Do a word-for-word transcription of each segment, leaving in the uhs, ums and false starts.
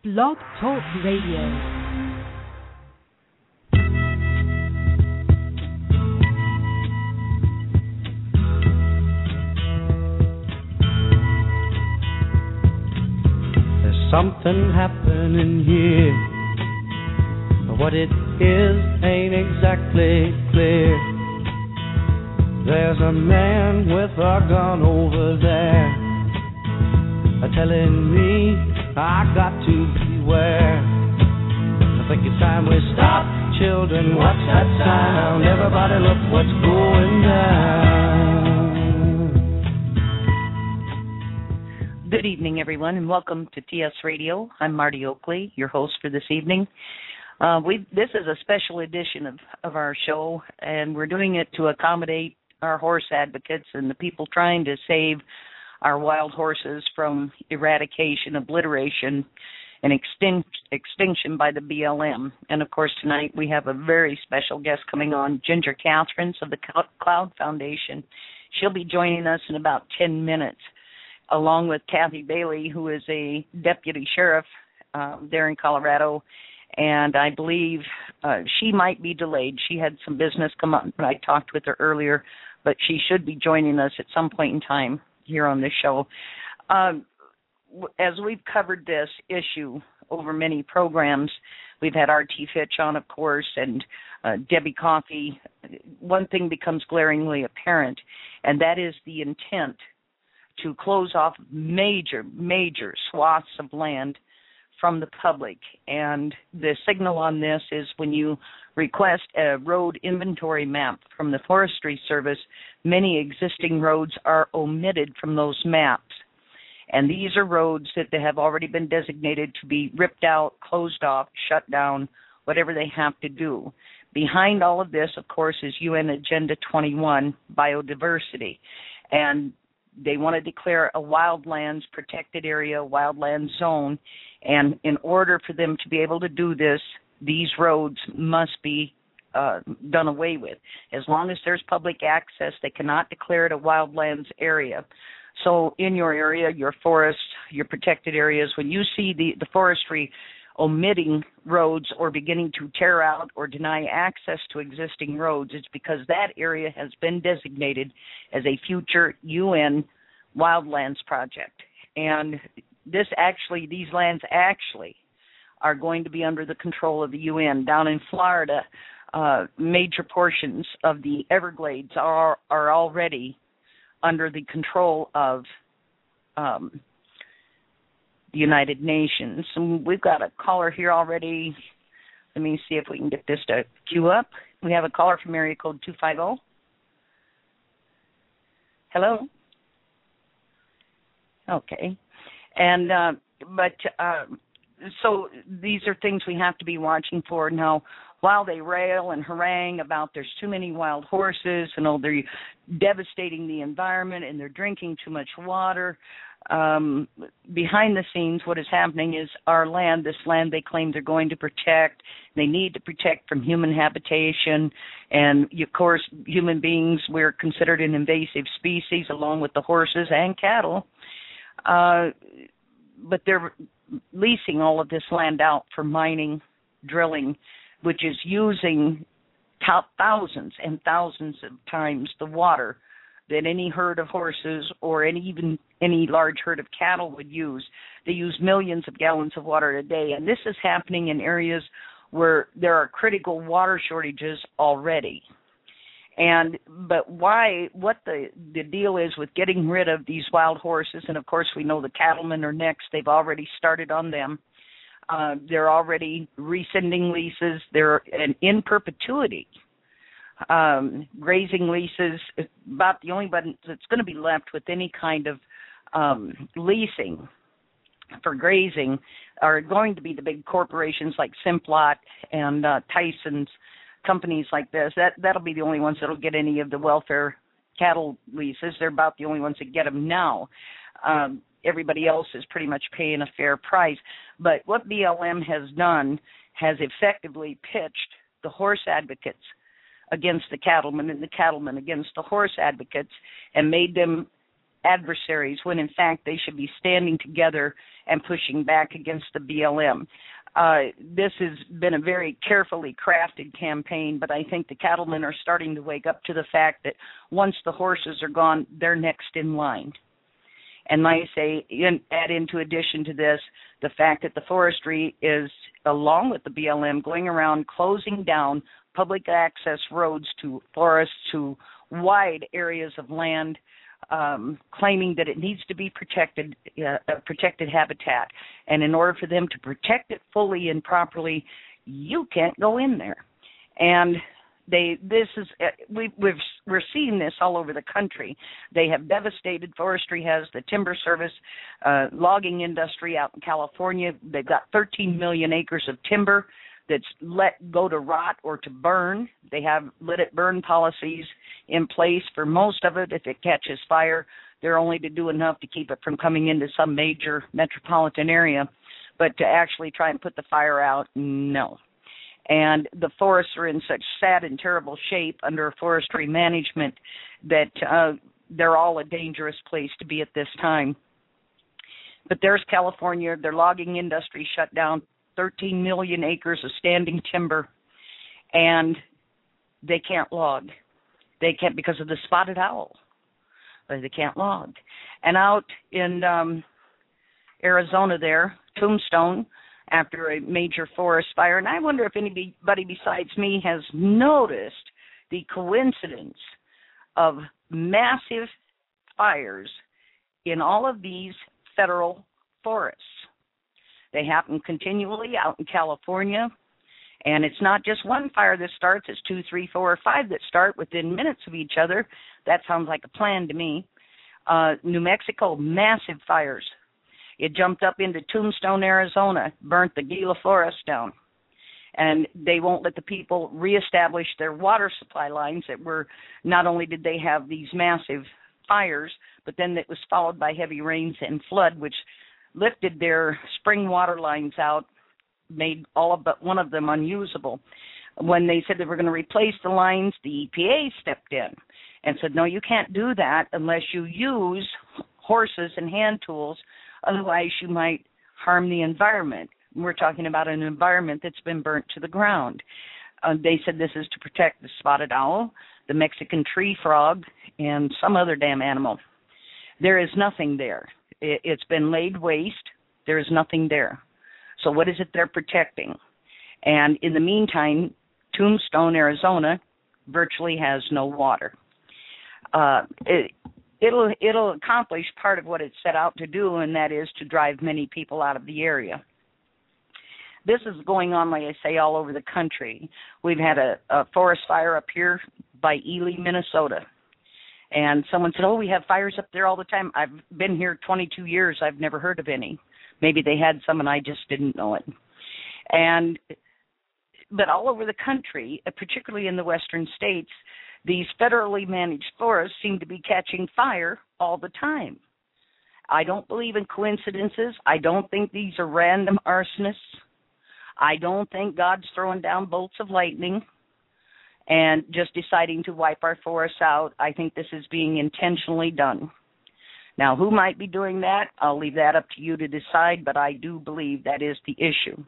Blog Talk Radio. Something happening here. What it is ain't exactly clear. There's a man with a gun over there, telling me I got to beware. I think it's time we stop, children, watch that sound. Everybody look what's going down. Good evening, everyone, and welcome to T S Radio. I'm Marty Oakley, your host for this evening. Uh, we This is a special edition of, of our show, and we're doing it to accommodate our horse advocates and the people trying to save our wild horses from eradication, obliteration, and extin- extinction by the B L M. And, of course, tonight we have a very special guest coming on, Ginger Catherines of the Cloud Foundation. She'll be joining us in about ten minutes, along with Kathy Bailey, who is a deputy sheriff uh, there in Colorado. And I believe uh, she might be delayed. She had some business come up, but I talked with her earlier, but she should be joining us at some point in time here on this show. Um, as we've covered this issue over many programs, we've had R T Fitch on, of course, and uh, Debbie Coffey. One thing becomes glaringly apparent, and that is the intent to close off major, major swaths of land from the public. And the signal on this is when you request a road inventory map from the Forestry Service, many existing roads are omitted from those maps. And these are roads that they have already been designated to be ripped out, closed off, shut down, whatever they have to do. Behind all of this, of course, is U N Agenda twenty-one, biodiversity. And they want to declare a wildlands protected area, wildland zone, and in order for them to be able to do this, these roads must be uh, done away with. As long as there's public access, they cannot declare it a wildlands area. So in your area, your forest, your protected areas, when you see the, the forestry omitting roads or beginning to tear out or deny access to existing roads, it's because that area has been designated as a future U N wildlands project. And this actually, these lands actually are going to be under the control of the U N. Down in Florida, uh, major portions of the Everglades are are already under the control of um, the United Nations. And we've got a caller here already. Let me see if we can get this to queue up. We have a caller from area code two five zero. Hello? Okay. And, uh, but, uh, so these are things we have to be watching for. Now, while they rail and harangue about there's too many wild horses and oh, they're devastating the environment and they're drinking too much water, um, behind the scenes what is happening is our land, this land they claim they're going to protect, they need to protect from human habitation. And, of course, human beings, we're considered an invasive species along with the horses and cattle. Uh, but they're leasing all of this land out for mining, drilling, which is using thousands and thousands of times the water that any herd of horses or any even any large herd of cattle would use. They use millions of gallons of water a day, and this is happening in areas where there are critical water shortages already. And but why, what the, the deal is with getting rid of these wild horses, and of course we know the cattlemen are next. They've already started on them. Uh, they're already rescinding leases. They're in, in perpetuity. Um, grazing leases, about the only one that's going to be left with any kind of um, leasing for grazing are going to be the big corporations like Simplot and uh, Tyson's, companies like this. That, that'll be the only ones that'll get any of the welfare cattle leases. They're about the only ones that get them now. Um, everybody else is pretty much paying a fair price. But what B L M has done has effectively pitched the horse advocates against the cattlemen and the cattlemen against the horse advocates and made them adversaries when, in fact, they should be standing together and pushing back against the B L M. Uh, this has been a very carefully crafted campaign, but I think the cattlemen are starting to wake up to the fact that once the horses are gone, they're next in line. And like I say, in, add into addition to this, the fact that the forestry is, along with the B L M, going around closing down public access roads to forests, to wide areas of land, um, claiming that it needs to be protected, uh, a protected habitat. And in order for them to protect it fully and properly, you can't go in there. And they, this is, uh, we, we've, we're seeing this all over the country. They have devastated, forestry has, the timber service, uh, logging industry out in California. They've got thirteen million acres of timber that's let go to rot or to burn. They have let it burn policies in place for most of it. If it catches fire, they're only to do enough to keep it from coming into some major metropolitan area. But to actually try and put the fire out, no. And the forests are in such sad and terrible shape under forestry management that uh, they're all a dangerous place to be at this time. But there's California, their logging industry shut down, thirteen million acres of standing timber, and they can't log. They can't because of the spotted owl. But they can't log. And out in um, Arizona there, Tombstone, after a major forest fire, and I wonder if anybody besides me has noticed the coincidence of massive fires in all of these federal forests. They happen continually out in California, and it's not just one fire that starts, it's two, three, four, or five that start within minutes of each other. That sounds like a plan to me. Uh, New Mexico, massive fires. It jumped up into Tombstone, Arizona, burnt the Gila forest down. And they won't let the people reestablish their water supply lines that were, not only did they have these massive fires, but then it was followed by heavy rains and flood, which lifted their spring water lines out, made all of but one of them unusable. When they said they were going to replace the lines, the E P A stepped in and said, no, you can't do that unless you use horses and hand tools. Otherwise, you might harm the environment. We're talking about an environment that's been burnt to the ground. Uh, they said this is to protect the spotted owl, the Mexican tree frog, and some other damn animal. There is nothing there. It, it's been laid waste. There is nothing there. So what is it they're protecting? And in the meantime, Tombstone, Arizona, virtually has no water. Uh, it, It'll it'll accomplish part of what it set out to do, and that is to drive many people out of the area. This is going on, like I say, all over the country. We've had a, a forest fire up here by Ely, Minnesota. And someone said, oh, we have fires up there all the time. I've been here twenty-two years. I've never heard of any. Maybe they had some and I just didn't know it. And but all over the country, particularly in the western states, these federally managed forests seem to be catching fire all the time. I don't believe in coincidences. I don't think these are random arsonists. I don't think God's throwing down bolts of lightning and just deciding to wipe our forests out. I think this is being intentionally done. Now, who might be doing that? I'll leave that up to you to decide, but I do believe that is the issue.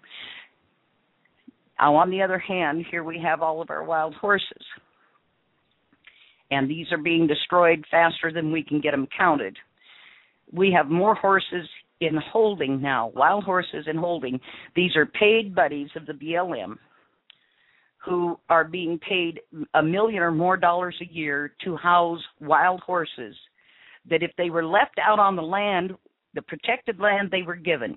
Now, on the other hand, here we have all of our wild horses. And these are being destroyed faster than we can get them counted. We have more horses in holding now, wild horses in holding. These are paid buddies of the B L M who are being paid a million or more dollars a year to house wild horses that if they were left out on the land, the protected land they were given,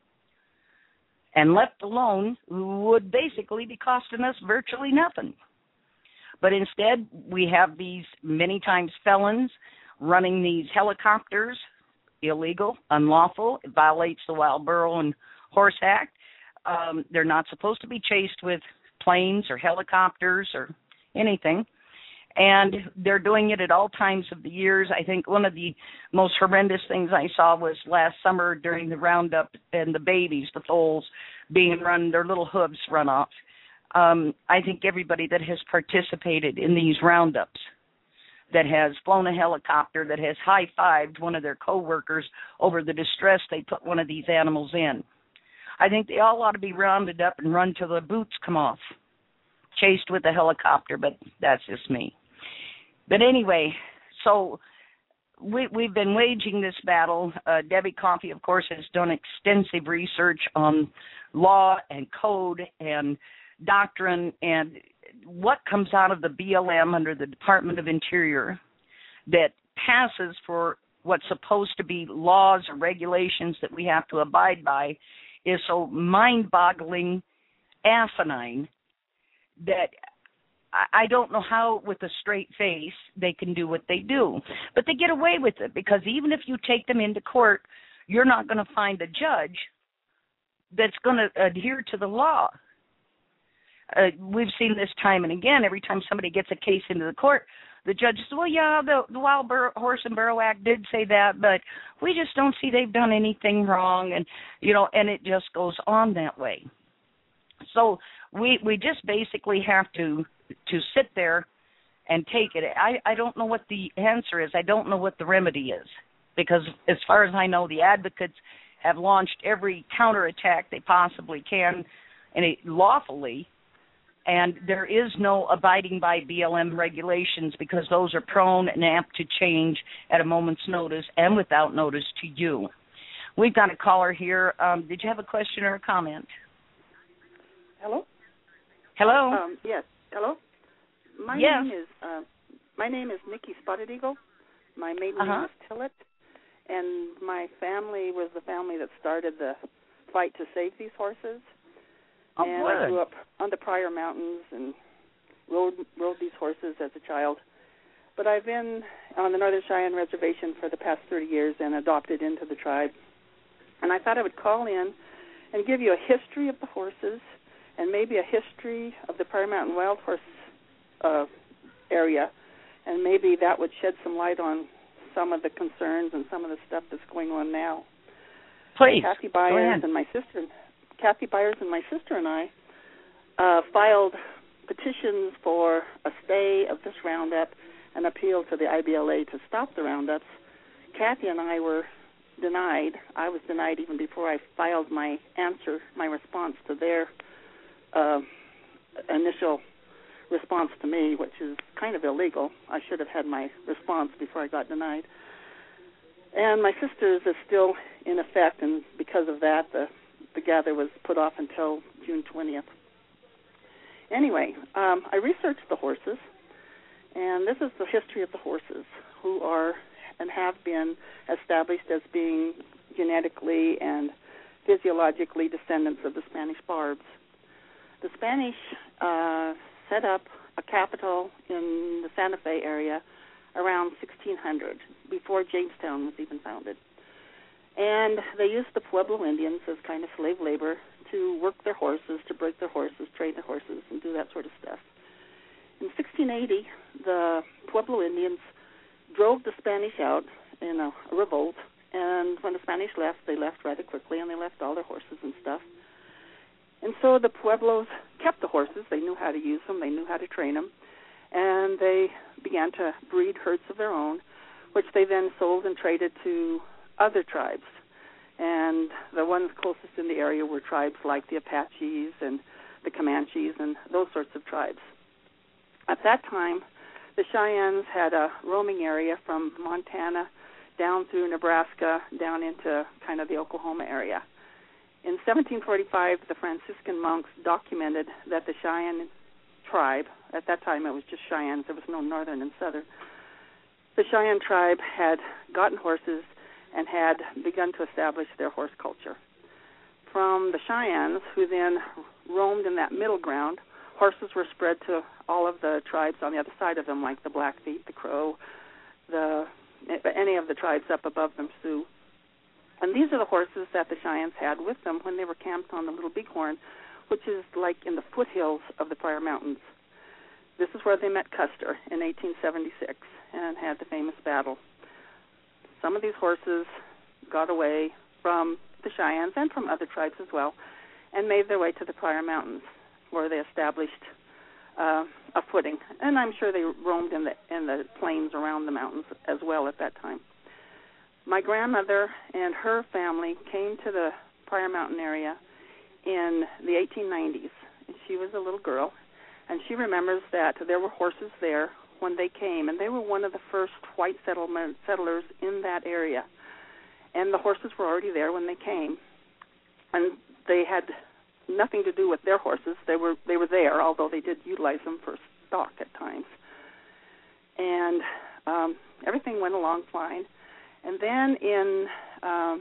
and left alone, would basically be costing us virtually nothing. But instead, we have these many times felons running these helicopters, illegal, unlawful. It violates the Wild Burro and Horse Act. Um, they're not supposed to be chased with planes or helicopters or anything. And they're doing it at all times of the years. I think one of the most horrendous things I saw was last summer during the roundup, and the babies, the foals, being run, their little hooves run off. Um, I think everybody that has participated in these roundups, that has flown a helicopter, that has high-fived one of their coworkers over the distress they put one of these animals in. I think they all ought to be rounded up and run till the boots come off, chased with a helicopter, but that's just me. But anyway, so we, we've been waging this battle. Uh, Debbie Coffey, of course, has done extensive research on law and code and doctrine and what comes out of the B L M under the Department of Interior that passes for what's supposed to be laws or regulations that we have to abide by is so mind-boggling, asinine, that I don't know how, with a straight face, they can do what they do. But they get away with it because even if you take them into court, you're not going to find a judge that's going to adhere to the law. Uh, we've seen this time and again. Every time somebody gets a case into the court, the judge says, well, yeah, the, the Wild Bur- Horse and Barrow Act did say that, but we just don't see they've done anything wrong. And, you know, and it just goes on that way. So we we just basically have to to sit there and take it. I, I don't know what the answer is. I don't know what the remedy is because as far as I know, the advocates have launched every counterattack they possibly can and it, lawfully, and there is no abiding by B L M regulations because those are prone and apt to change at a moment's notice and without notice to you. We've got a caller here. Um, did you have a question or a comment? Hello? Hello? Um, yes. Hello? My yes. name is uh, my name is Nikki Spotted Eagle. My maiden uh-huh. name is Tillett, and my family was the family that started the fight to save these horses. Oh, and good. I grew up on the Pryor Mountains and rode rode these horses as a child. But I've been on the Northern Cheyenne Reservation for the past thirty years and adopted into the tribe. And I thought I would call in and give you a history of the horses and maybe a history of the Pryor Mountain Wild Horse uh, area, and maybe that would shed some light on some of the concerns and some of the stuff that's going on now. Please, Kathy Byers and my sister, Kathy Byers and my sister and I uh, filed petitions for a stay of this roundup and appeal to the I B L A to stop the roundups. Kathy and I were denied. I was denied even before I filed my answer, my response to their uh, initial response to me, which is kind of illegal. I should have had my response before I got denied. And my sister's is still in effect, and because of that, the, the gather was put off until June twentieth. Anyway, um, I researched the horses, and this is the history of the horses, who are and have been established as being genetically and physiologically descendants of the Spanish Barbs. The Spanish uh, set up a capital in the Santa Fe area around sixteen hundred, before Jamestown was even founded. And they used the Pueblo Indians as kind of slave labor to work their horses, to break their horses, train their horses, and do that sort of stuff. In sixteen eighty, the Pueblo Indians drove the Spanish out in a, a revolt, and when the Spanish left, they left rather quickly, and they left all their horses and stuff. And so the Pueblos kept the horses. They knew how to use them. They knew how to train them. And they began to breed herds of their own, which they then sold and traded to other tribes. And the ones closest in the area were tribes like the Apaches and the Comanches and those sorts of tribes. At that time, the Cheyennes had a roaming area from Montana down through Nebraska, down into kind of the Oklahoma area. In seventeen forty-five, the Franciscan monks documented that the Cheyenne tribe, at that time it was just Cheyennes, there was no northern and southern, the Cheyenne tribe had gotten horses and had begun to establish their horse culture. From the Cheyennes, who then roamed in that middle ground, horses were spread to all of the tribes on the other side of them, like the Blackfeet, the Crow, the any of the tribes up above them, Sioux. And these are the horses that the Cheyennes had with them when they were camped on the Little Bighorn, which is like in the foothills of the Pryor Mountains. This is where they met Custer in eighteen seventy-six and had the famous battle. Some of these horses got away from the Cheyennes and from other tribes as well and made their way to the Pryor Mountains, where they established uh, a footing. And I'm sure they roamed in the in the plains around the mountains as well at that time. My grandmother and her family came to the Pryor Mountain area in the eighteen nineties. She was a little girl, and she remembers that there were horses there when they came, and they were one of the first white settlement settlers in that area. And the horses were already there when they came, and they had nothing to do with their horses. They were they were there, although they did utilize them for stock at times. And um, everything went along fine. And then in um,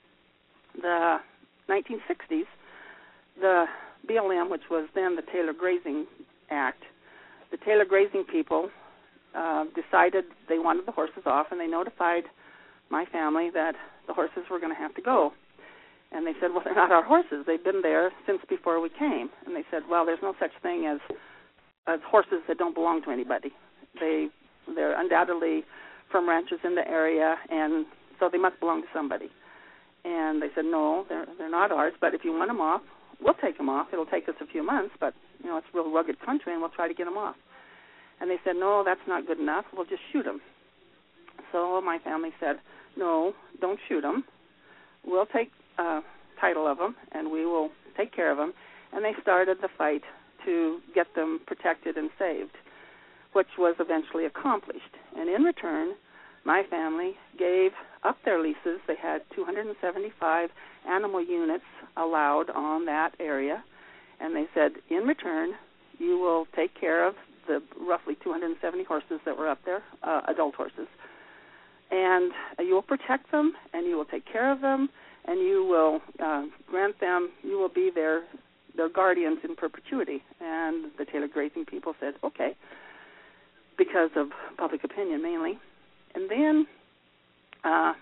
the nineteen sixties, the B L M, which was then the Taylor Grazing Act, the Taylor Grazing people uh, decided they wanted the horses off, and they notified my family that the horses were going to have to go. And they said, well, they're not our horses. They've been there since before we came. And they said, well, there's no such thing as as horses that don't belong to anybody. They, they're undoubtedly from ranchers in the area, and so they must belong to somebody. And they said, no, they're, they're not ours, but if you want them off, we'll take them off. It'll take us a few months, but, you know, it's a real rugged country, and we'll try to get them off. And they said, no, that's not good enough. We'll just shoot them. So my family said, no, don't shoot them. We'll take uh, title of them, and we will take care of them. And they started the fight to get them protected and saved, which was eventually accomplished. And in return, my family gave up their leases. They had two hundred seventy-five animal units allowed on that area, and they said, in return, you will take care of the roughly two hundred seventy horses that were up there, uh, adult horses, and uh, you will protect them, and you will take care of them, and you will uh, grant them, you will be their their guardians in perpetuity. And the Taylor Grazing people said, okay, because of public opinion mainly. And then uh,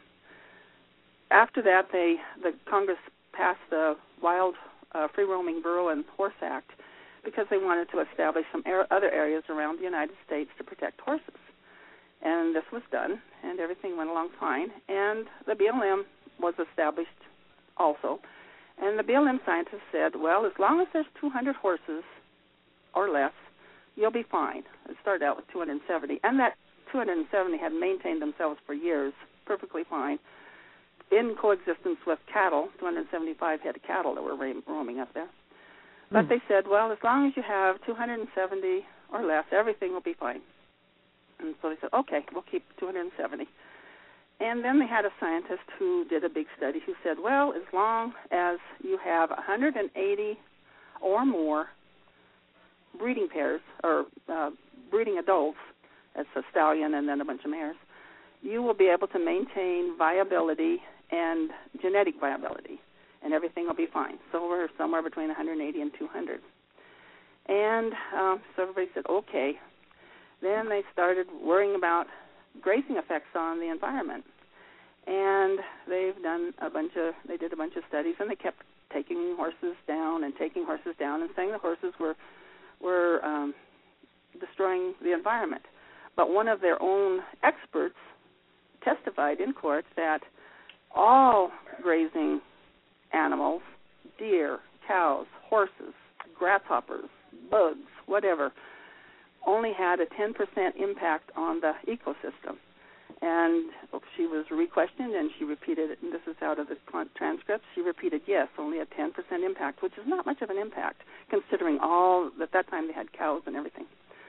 after that, they the Congress passed the Wild uh, Free Roaming Burro and Horse Act because they wanted to establish some er- other areas around the United States to protect horses. And this was done, and everything went along fine. And the B L M was established also. And the B L M scientists said, well, as long as there's two hundred horses or less, you'll be fine. It started out with two hundred seventy, and that two hundred seventy had maintained themselves for years perfectly fine in coexistence with cattle, two hundred seventy-five head of cattle that were roaming up there. But mm. they said, well, as long as you have two hundred seventy or less, everything will be fine. And so they said, okay, we'll keep two hundred seventy. And then they had a scientist who did a big study who said, well, as long as you have one hundred eighty or more breeding pairs or uh, breeding adults, that's a stallion and then a bunch of mares, you will be able to maintain viability and genetic viability, and everything will be fine. So we're somewhere between one hundred eighty and two hundred. And um, so everybody said, okay. Then they started worrying about grazing effects on the environment. And they've done a bunch of, they did a bunch of studies, and they kept taking horses down and taking horses down and saying the horses were, were um, destroying the environment. But one of their own experts testified in court that all grazing animals, deer, cows, horses, grasshoppers, bugs, whatever, only had a ten percent impact on the ecosystem. And she was re-questioned, and she repeated it, and this is out of the transcript. She repeated, yes, only a ten percent impact, which is not much of an impact, considering all, at that time they had cows and everything.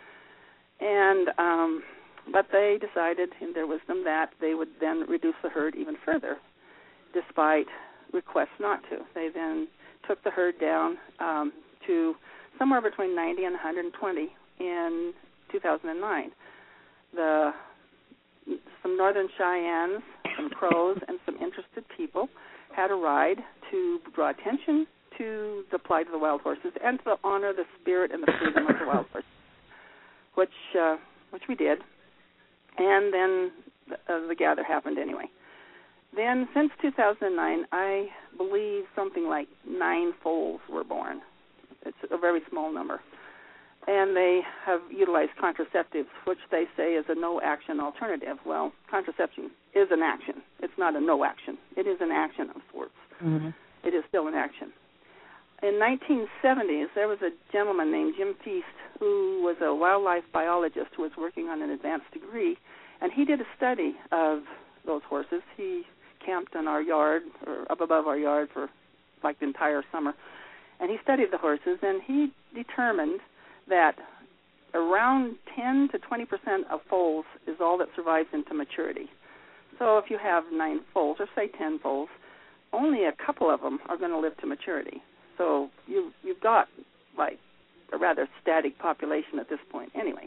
And um, but they decided in their wisdom that they would then reduce the herd even further, despite requests not to. They then took the herd down um, to somewhere between ninety and one hundred twenty in two thousand nine. The some Northern Cheyennes, some Crows, and some interested people had a ride to draw attention to the plight of the wild horses and to honor the spirit and the freedom of the wild horses, which uh, which we did. And then the, uh, the gather happened anyway. Then, since two thousand nine, I believe something like nine foals were born. It's a very small number. And they have utilized contraceptives, which they say is a no-action alternative. Well, contraception is an action. It's not a no-action. It is an action of sorts. Mm-hmm. It is still an action. In nineteen seventies, there was a gentleman named Jim Feast who was a wildlife biologist who was working on an advanced degree, and he did a study of those horses. He camped in our yard, or up above our yard, for like the entire summer, and he studied the horses, and he determined that around ten to twenty percent of foals is all that survives into maturity. So if you have nine foals, or say ten foals, only a couple of them are going to live to maturity. So you, you've got like a rather static population at this point. Anyway,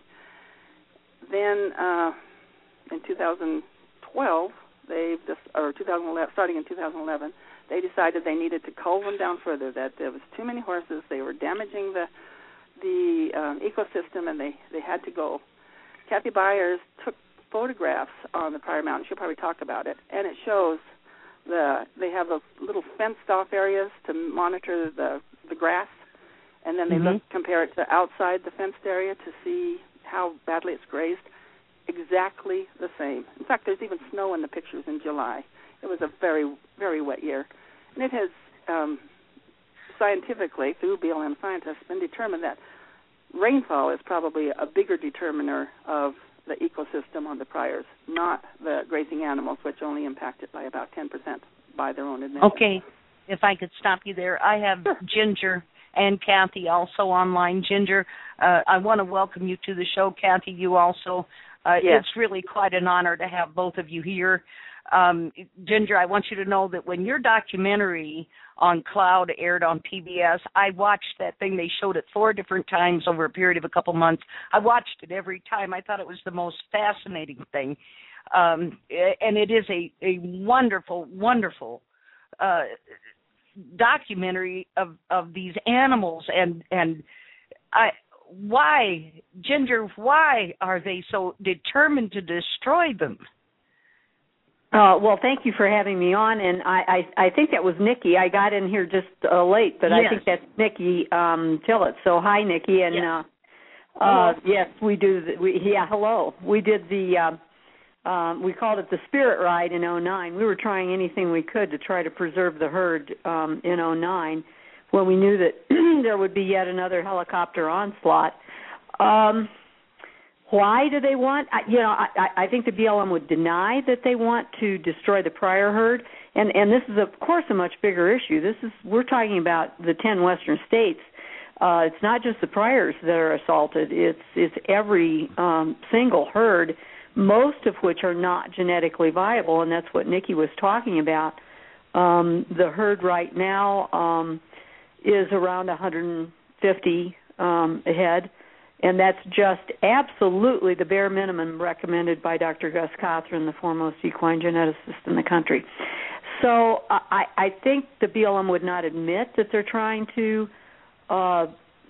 then uh, in two thousand twelve, they just, or two thousand eleven, starting in two thousand eleven, they decided they needed to cull them down further. That there was too many horses, they were damaging the the um, ecosystem, and they, they had to go. Kathy Byers took photographs on the Pryor Mountain. She'll probably talk about it, and it shows the they have those little fenced-off areas to monitor the the grass, and then they mm-hmm. look compare it to outside the fenced area to see how badly it's grazed. Exactly the same. In fact, there's even snow in the pictures in July. It was a very, very wet year, and it has um, scientifically, through B L M scientists, been determined that rainfall is probably a bigger determiner of the ecosystem on the Pryors, not the grazing animals, which only impact it by about ten percent by their own admission. Okay, if I could stop you there. I have sure. Ginger and Kathy also online. Ginger, uh, I want to welcome you to the show. Kathy, you also. Uh, yes. It's really quite an honor to have both of you here. Um, Ginger, I want you to know that when your documentary on Cloud aired on P B S, I watched that thing. They showed it four different times over a period of a couple months. I watched it every time. I thought it was the most fascinating thing. Um, and it is a, a wonderful, wonderful uh, documentary of, of these animals. And, and I, why, Ginger, why are they so determined to destroy them? Uh, well, thank you for having me on, and I, I, I think that was Nikki. I got in here just uh, late, but yes. I think that's Nikki um, Tillett. So hi, Nikki, and yes, uh, uh, yes we do. The, we, yeah, hello. We did the. Uh, um, we called it the Spirit Ride in oh nine. We were trying anything we could to try to preserve the herd um, in oh nine, when we knew that there would be yet another helicopter onslaught. Um, Why do they want, you know, I, I think the B L M would deny that they want to destroy the Pryor herd, and, and this is, of course, a much bigger issue. This is, we're talking about the ten western states. Uh, it's not just the Pryors that are assaulted. It's, it's every um, single herd, most of which are not genetically viable, and that's what Nikki was talking about. Um, the herd right now um, is around one hundred fifty um, head. And that's just absolutely the bare minimum recommended by Doctor Gus Cothran, the foremost equine geneticist in the country. So I, I think the B L M would not admit that they're trying to, uh,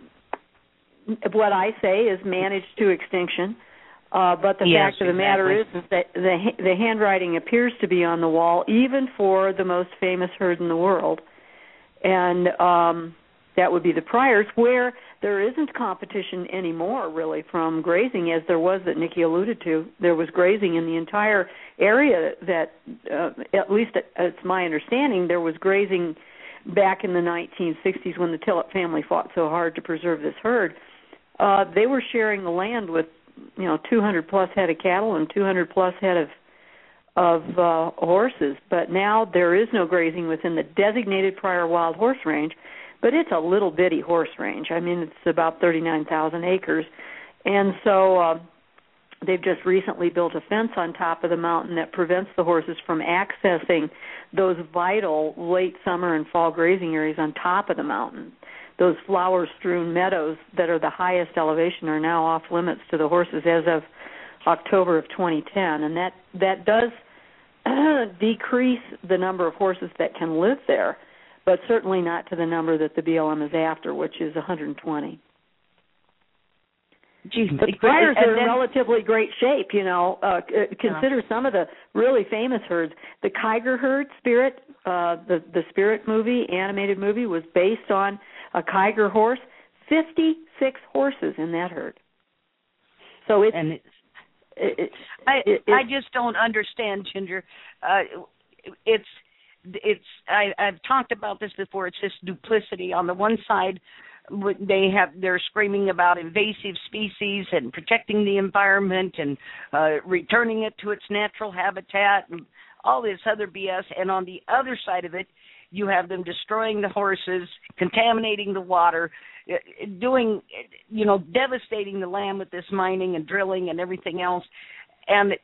what I say is manage to extinction. Uh, but the yes, fact of the exactly. matter is, is that the, the handwriting appears to be on the wall, even for the most famous herd in the world. And um, that would be the Pryors, where there isn't competition anymore, really, from grazing, as there was that Nikki alluded to. There was grazing in the entire area that, uh, at least it's my understanding, there was grazing back in the nineteen sixties when the Tillett family fought so hard to preserve this herd. Uh, they were sharing the land with, you know, two hundred plus head of cattle and two hundred plus head of of uh, horses. But now there is no grazing within the designated Pryor Wild Horse Range. But it's a little bitty horse range. I mean, it's about thirty-nine thousand acres. And so uh, they've just recently built a fence on top of the mountain that prevents the horses from accessing those vital late summer and fall grazing areas on top of the mountain. Those flower-strewn meadows that are the highest elevation are now off limits to the horses as of October of twenty ten. And that, that does decrease the number of horses that can live there, but certainly not to the number that the B L M is after, which is one hundred twenty. Gee, but the Pryors are in relatively great shape, you know. Uh, consider yeah. some of the really famous herds. The Kiger herd, Spirit, uh, the, the Spirit movie, animated movie, was based on a Kiger horse. fifty-six horses in that herd. So it's... And it's it, it, I, it, I just don't understand, Ginger. Uh, it's... It's I, I've talked about this before. It's this duplicity. On the one side, they have they're screaming about invasive species and protecting the environment and uh, returning it to its natural habitat and all this other B S. And on the other side of it, you have them destroying the horses, contaminating the water, doing, you know, devastating the land with this mining and drilling and everything else. And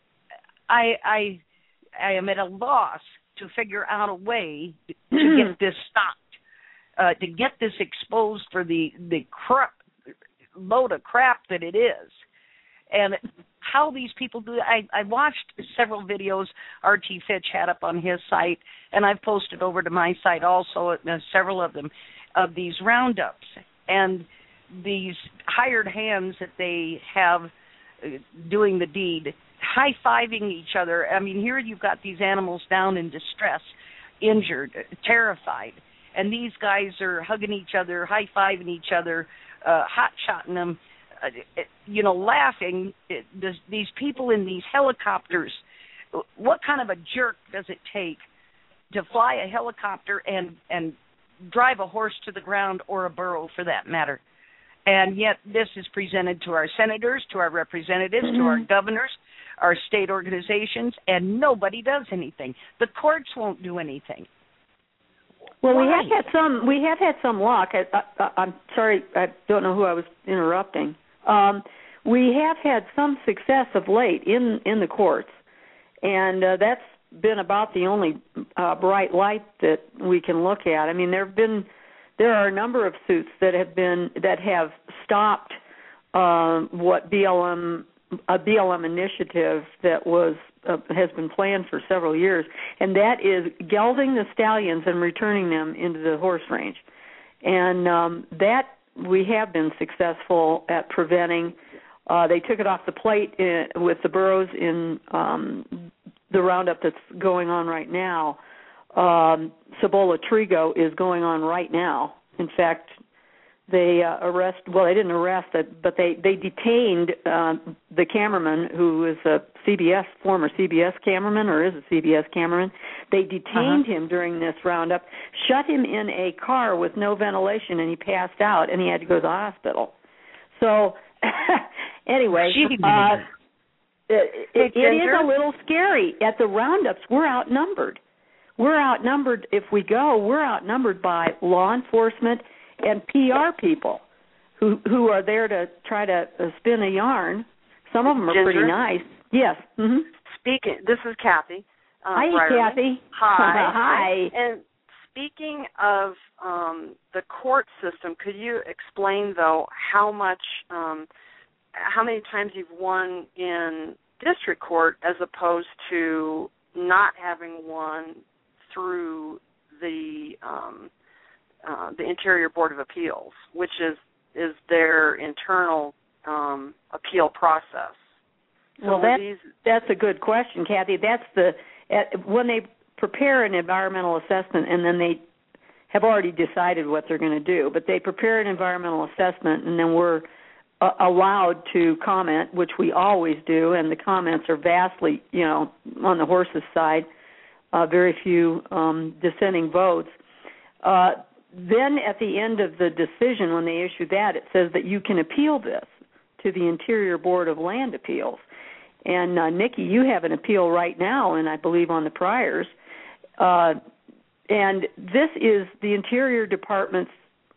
I, I, I am at a loss to figure out a way to get this stopped. Uh, to get this exposed for the the crap, load of crap that it is, and how these people do it. I, I watched several videos R T Fitch had up on his site, and I've posted over to my site also, uh, several of them, of these roundups, and these hired hands that they have uh, doing the deed, high-fiving each other. I mean, here you've got these animals down in distress, injured, terrified, and these guys are hugging each other, high-fiving each other, uh, hot-shotting them, uh, you know, laughing. It, does, these people in these helicopters, what kind of a jerk does it take to fly a helicopter and, and drive a horse to the ground, or a burro for that matter? And yet this is presented to our senators, to our representatives, mm-hmm. to our governors, our state organizations, and nobody does anything. The courts won't do anything. Well, Why? we have had some. We have had some luck. I, I, I'm sorry, I don't know who I was interrupting. Um, we have had some success of late in in the courts, and uh, that's been about the only uh, bright light that we can look at. I mean, there have been there are a number of suits that have been that have stopped uh, what B L M a B L M initiative that was uh, has been planned for several years, and that is gelding the stallions and returning them into the horse range. And um, that we have been successful at preventing. Uh, they took it off the plate in, with the burros in um, the roundup that's going on right now. Um, Cibola Trigo is going on right now. In fact, they uh, arrest. Well, they didn't arrest it, but they they detained uh, the cameraman, who is a C B S former C B S cameraman, or is a C B S cameraman. They detained uh-huh. him during this roundup, shut him in a car with no ventilation, and he passed out, and he had to go to the hospital. So, anyway, uh, it, it, it is a little scary. At the roundups, we're outnumbered. We're outnumbered. If we go, we're outnumbered by law enforcement and P R people who who are there to try to uh, spin a yarn. Some of them are Ginger? pretty nice. Yes. Mm-hmm. Speaking, this is Kathy. Um, Hi, Briarly. Kathy. Hi. Hi. And speaking of um, the court system, could you explain, though, how much, um, how many times you've won in district court as opposed to not having won through the um, uh, the Interior Board of Appeals, which is is their internal um, appeal process? So well, that, these... that's a good question, Kathy. That's the uh, when they prepare an environmental assessment, and then they have already decided what they're going to do. But they prepare an environmental assessment, and then we're uh, allowed to comment, which we always do, and the comments are vastly, you know, on the horse's side. Uh, very few um, dissenting votes. Uh, then at the end of the decision, when they issue that, it says that you can appeal this to the Interior Board of Land Appeals. And, uh, Nikki, you have an appeal right now, and I believe on the priors. Uh, and this is the Interior Department's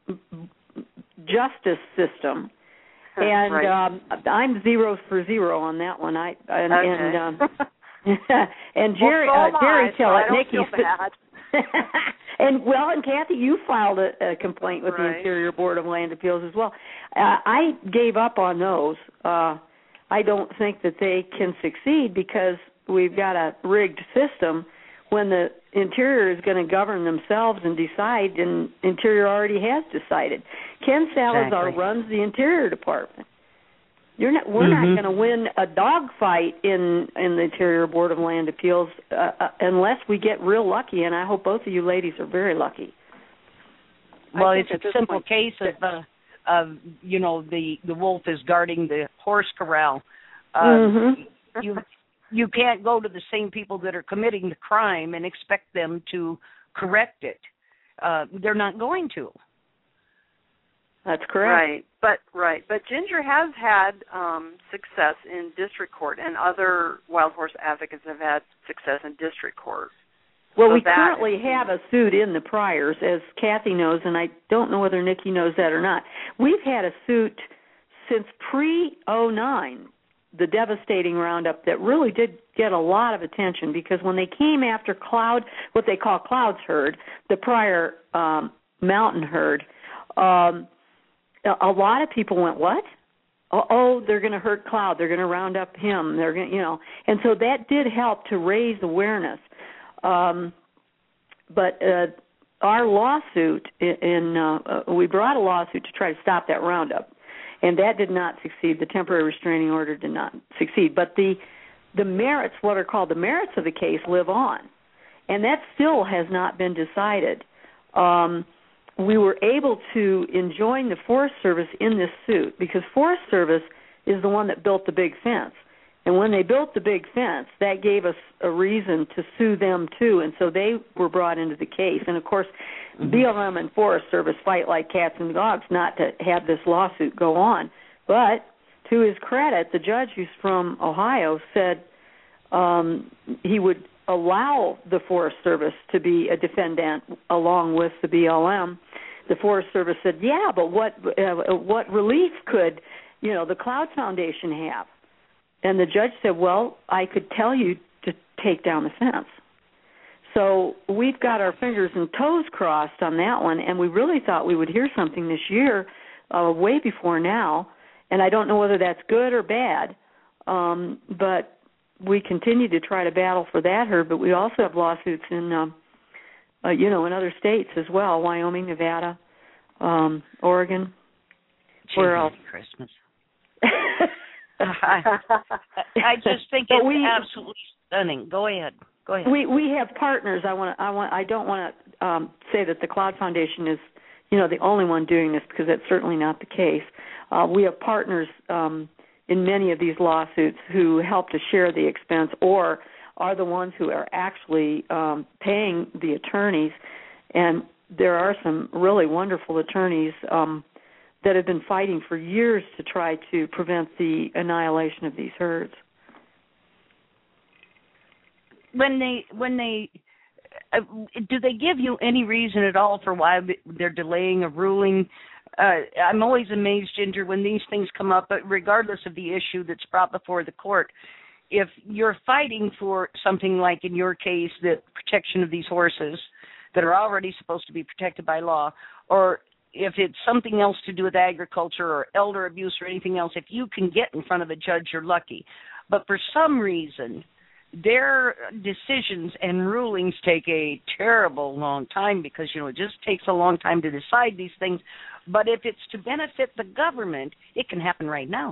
justice system. That's and right. um, I'm zero for zero on that one. I and, okay. and um, and Jerry, well, so uh, Jerry I, Tillett, so Nikki, bad. and well, and Kathy, you filed a, a complaint with right. the Interior Board of Land Appeals as well. Uh, I gave up on those. Uh, I don't think that they can succeed because we've got a rigged system. When the Interior is going to govern themselves and decide, and Interior already has decided. Ken Salazar exactly. runs the Interior Department. You're not, we're mm-hmm. not going to win a dogfight in, in the Interior Board of Land Appeals uh, uh, unless we get real lucky, and I hope both of you ladies are very lucky. Well, it's a simple point, case of, uh, of, you know, the, the wolf is guarding the horse corral. Uh, mm-hmm. you you can't go to the same people that are committing the crime and expect them to correct it. Uh, they're not going to. That's correct. Right, but right, but Ginger has had um, success in district court, and other wild horse advocates have had success in district court. Well, so we that, currently have a suit in the Pryors, as Kathy knows, and I don't know whether Nikki knows that or not. We've had a suit since pre oh nine, the devastating roundup, that really did get a lot of attention, because when they came after Cloud, what they call Cloud's herd, the Pryor um, mountain herd, um, a lot of people went, what? Oh, they're going to hurt Cloud. They're going to round up him. They're going, you know, and so that did help to raise awareness. Um, but uh, our lawsuit, in uh, we brought a lawsuit to try to stop that roundup, and that did not succeed. The temporary restraining order did not succeed. But the the merits, what are called the merits of the case, live on, and that still has not been decided. Um, we were able to enjoin the Forest Service in this suit because Forest Service is the one that built the big fence. And when they built the big fence, that gave us a reason to sue them, too, and so they were brought into the case. And, of course, mm-hmm. B L M and Forest Service fight like cats and dogs not to have this lawsuit go on. But to his credit, the judge, who's from Ohio, said um, he would allow the Forest Service to be a defendant along with the B L M. The Forest Service said, yeah, but what uh, what relief could, you know, the Cloud Foundation have? And the judge said, well, I could tell you to take down the fence. So we've got our fingers and toes crossed on that one, and we really thought we would hear something this year, uh, way before now. And I don't know whether that's good or bad, um, but we continue to try to battle for that herd. But we also have lawsuits in, um, uh, you know, in other states as well, Wyoming, Nevada, um, Oregon. Gee, where else? Christmas. I, I just think it's we, absolutely stunning. Go ahead. Go ahead. We we have partners. I want. I want. I don't want to um, say that the Cloud Foundation is, you know, the only one doing this, because that's certainly not the case. Uh, we have partners um, in many of these lawsuits who help to share the expense, or are the ones who are actually um, paying the attorneys. And there are some really wonderful attorneys Um, that have been fighting for years to try to prevent the annihilation of these herds. When they, when they, uh, do they give you any reason at all for why they're delaying a ruling? Uh, I'm always amazed, Ginger, when these things come up, but regardless of the issue that's brought before the court, if you're fighting for something like, in your case, the protection of these horses that are already supposed to be protected by law, or if it's something else to do with agriculture or elder abuse or anything else, if you can get in front of a judge, you're lucky. But for some reason, their decisions and rulings take a terrible long time because, you know, it just takes a long time to decide these things. But if it's to benefit the government, it can happen right now.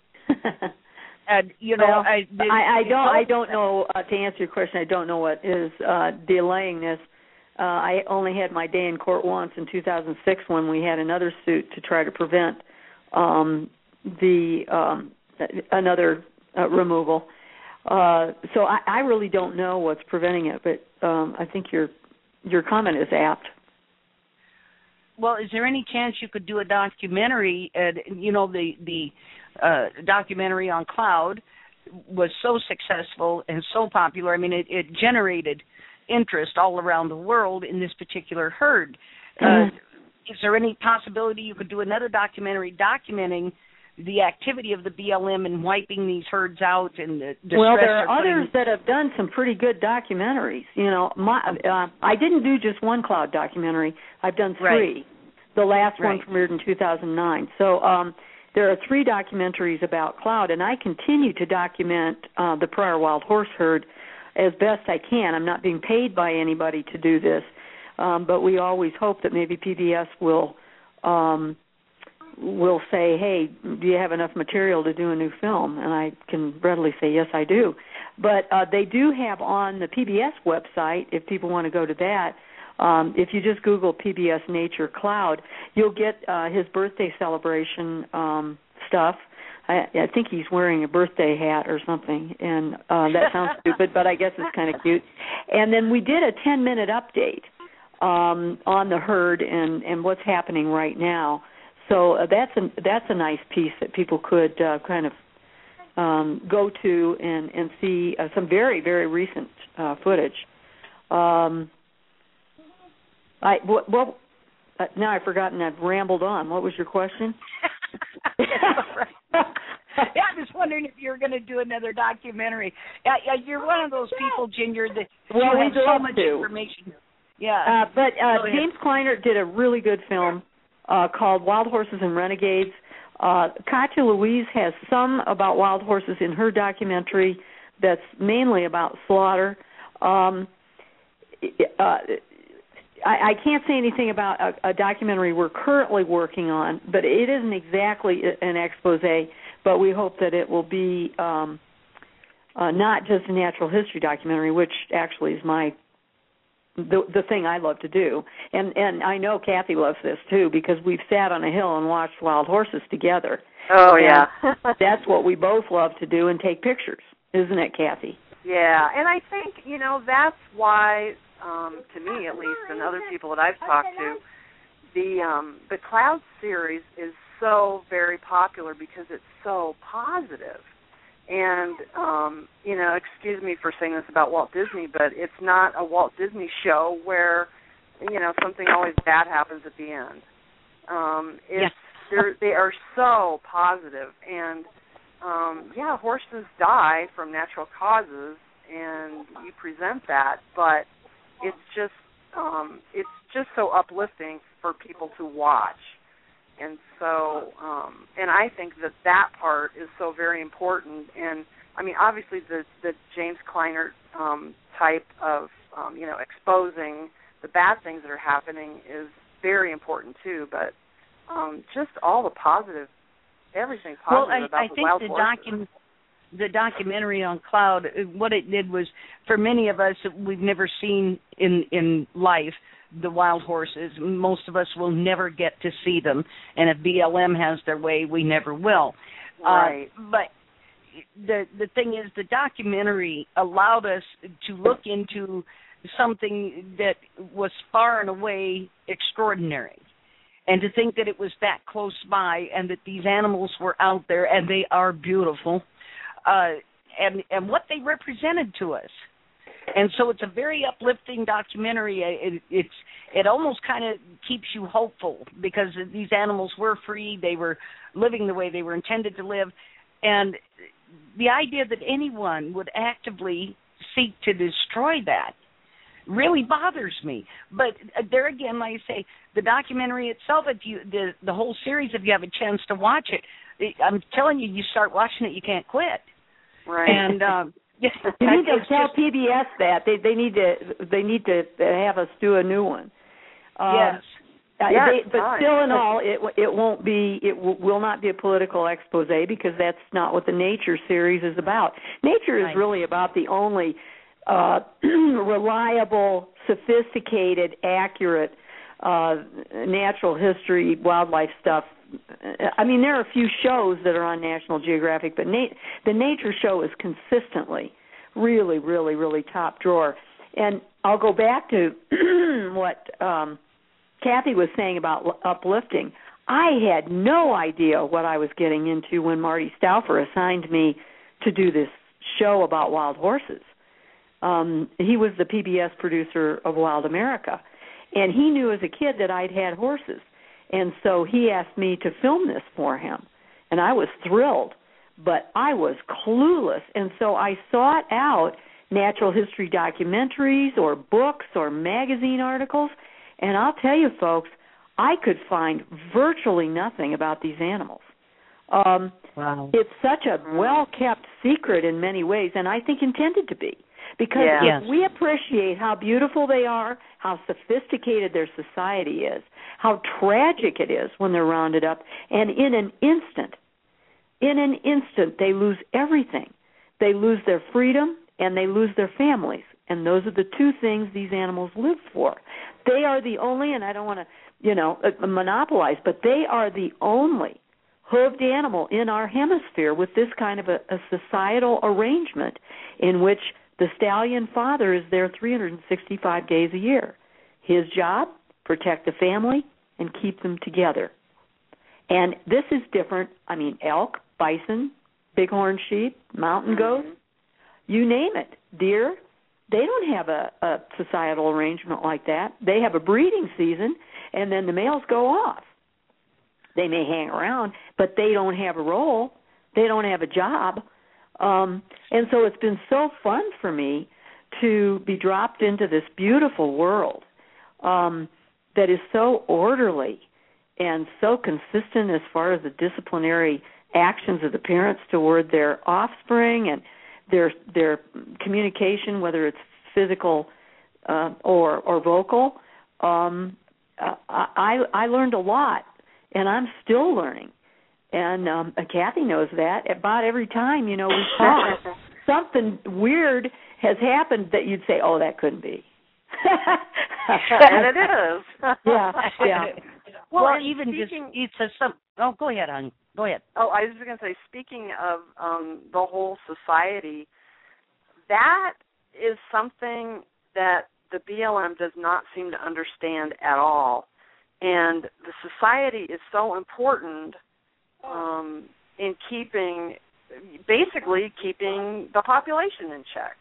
And, you know, well, I, the, I, I don't, I don't know, uh, to answer your question, I don't know what is uh, delaying this. Uh, I only had my day in court once in two thousand six when we had another suit to try to prevent um, the um, another uh, removal. Uh, so I, I really don't know what's preventing it, but um, I think your your comment is apt. Well, is there any chance you could do a documentary? Uh, you know, the the uh, documentary on Cloud was so successful and so popular. I mean, it, it generated interest all around the world in this particular herd. Mm-hmm. Uh, is there any possibility you could do another documentary documenting the activity of the B L M in wiping these herds out and the distress? Well, there are others that have done some pretty good documentaries. You know, my, uh, I didn't do just one Cloud documentary. I've done three. Right. The last right. one premiered in two thousand nine. So um, there are three documentaries about Cloud, and I continue to document uh, the Pryor wild horse herd as best I can. I'm not being paid by anybody to do this, um, but we always hope that maybe P B S will um, will say, hey, do you have enough material to do a new film? And I can readily say, yes, I do. But uh, they do have on the P B S website, if people want to go to that, um, if you just Google P B S Nature Cloud, you'll get uh, his birthday celebration um, stuff. I, I think he's wearing a birthday hat or something, and uh, that sounds stupid, but I guess it's kind of cute. And then we did a ten-minute update um, on the herd and, and what's happening right now. so uh, that's a that's a nice piece that people could uh, kind of um, go to and and see uh, some very very recent uh, footage. Um, I what, what uh, now I've forgotten. I've rambled on. What was your question? Yeah, I was wondering if you were going to do another documentary. Yeah, yeah, you're one of those people, Ginger, that well, you have so much to. information. Yeah, uh, but uh, James Kleinert did a really good film uh, called Wild Horses and Renegades. Uh, Katya Louise has some about wild horses in her documentary that's mainly about slaughter. Um, uh, I, I can't say anything about a, a documentary we're currently working on, but it isn't exactly an expose, but we hope that it will be um, uh, not just a natural history documentary, which actually is my the, the thing I love to do. And, and I know Kathy loves this, too, because we've sat on a hill and watched wild horses together. Oh, yeah. That's what we both love to do and take pictures, isn't it, Kathy? Yeah, and I think, you know, that's why, um, to me at least, and other people that I've talked to, the um, the Cloud series is so very popular because it's so positive. And, um, you know, excuse me for saying this about Walt Disney, but it's not a Walt Disney show where, you know, something always bad happens at the end. Um, it's, yeah. They are so positive. And, um, yeah, horses die from natural causes, and you present that, but it's just um, it's just so uplifting for people to watch. And so, um, and I think that that part is so very important. And, I mean, obviously the, the James Kleinert um, type of, um, you know, exposing the bad things that are happening is very important, too. But um, just all the positive, everything positive well, I, about I the think wild the horses. docu- the documentary on Cloud, what it did was, for many of us, we've never seen in, in life the wild horses. Most of us will never get to see them, and if B L M has their way, we never will. Right. Uh, but the the thing is, the documentary allowed us to look into something that was far and away extraordinary, and to think that it was that close by, and that these animals were out there, and they are beautiful, uh, and and what they represented to us. And so it's a very uplifting documentary. It, it's it almost kind of keeps you hopeful because these animals were free. They were living the way they were intended to live. And the idea that anyone would actively seek to destroy that really bothers me. But there again, like I say, the documentary itself, if you the, the whole series, if you have a chance to watch it, I'm telling you, you start watching it, you can't quit. Right. And um, you need to tell P B S that they they need to they need to have us do a new one. Um, yes. Uh, yes they, but fine. still, in all, it it won't be it w- will not be a political expose because that's not what the Nature series is about. Nature is right. really about the only uh, reliable, sophisticated, accurate uh, natural history, wildlife stuff. I mean, there are a few shows that are on National Geographic, but na- the Nature show is consistently really, really, really top drawer. And I'll go back to what um, Kathy was saying about uplifting. I had no idea what I was getting into when Marty Stauffer assigned me to do this show about wild horses. Um, he was the P B S producer of Wild America, and he knew as a kid that I'd had horses. And so he asked me to film this for him, and I was thrilled, but I was clueless. And so I sought out natural history documentaries or books or magazine articles, and I'll tell you, folks, I could find virtually nothing about these animals. Um, wow. It's such a well-kept secret in many ways, and I think intended to be. Because yeah. if we appreciate how beautiful they are, how sophisticated their society is, how tragic it is when they're rounded up, and in an instant, in an instant, they lose everything. They lose their freedom, and they lose their families. And those are the two things these animals live for. They are the only, and I don't want to, you know, monopolize, but they are the only hooved animal in our hemisphere with this kind of a, a societal arrangement in which the stallion father is there three hundred sixty-five days a year. His job, protect the family and keep them together. And this is different. I mean, elk, bison, bighorn sheep, mountain goats, mm-hmm. you name it, deer. They don't have a, a societal arrangement like that. They have a breeding season, and then the males go off. They may hang around, but they don't have a role. They don't have a job. Um, and so it's been so fun for me to be dropped into this beautiful world um, that is so orderly and so consistent as far as the disciplinary actions of the parents toward their offspring and their their communication, whether it's physical uh, or or vocal. Um, I I learned a lot, and I'm still learning. And um, Kathy knows that. About every time, you know, we talk, something weird has happened that you'd say, "Oh, that couldn't be." And it is. Yeah, yeah. Well, well even speaking, just it's a some. Oh, go ahead, hon. Go ahead. Oh, I was going to say, speaking of um, the whole society, that is something that the B L M does not seem to understand at all. And the society is so important um, in keeping, basically keeping the population in check.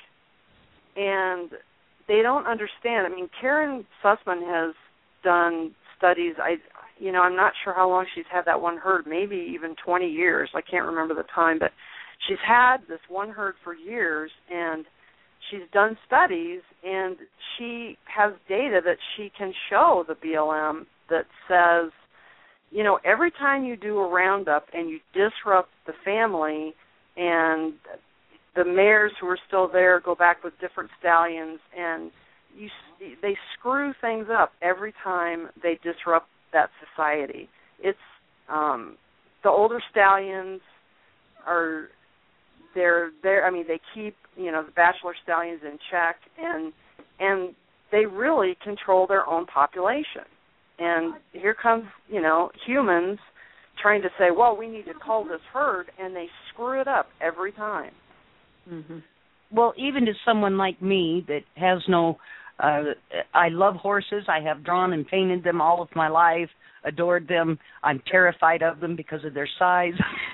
And they don't understand. I mean, Karen Sussman has done studies. I, you know, I'm not sure how long she's had that one herd, maybe even twenty years. I can't remember the time, but she's had this one herd for years, and she's done studies, and she has data that she can show the B L M that says, you know, every time you do a roundup and you disrupt the family and the mares who are still there go back with different stallions, and you, they screw things up every time they disrupt that society. It's um, the older stallions are they're there. I mean, they keep you know the bachelor stallions in check, and and they really control their own population. And here comes you know humans trying to say, well, we need to cull this herd, and they screw it up every time. Mm-hmm. Well, even to someone like me that has no, uh, I love horses. I have drawn and painted them all of my life, adored them. I'm terrified of them because of their size.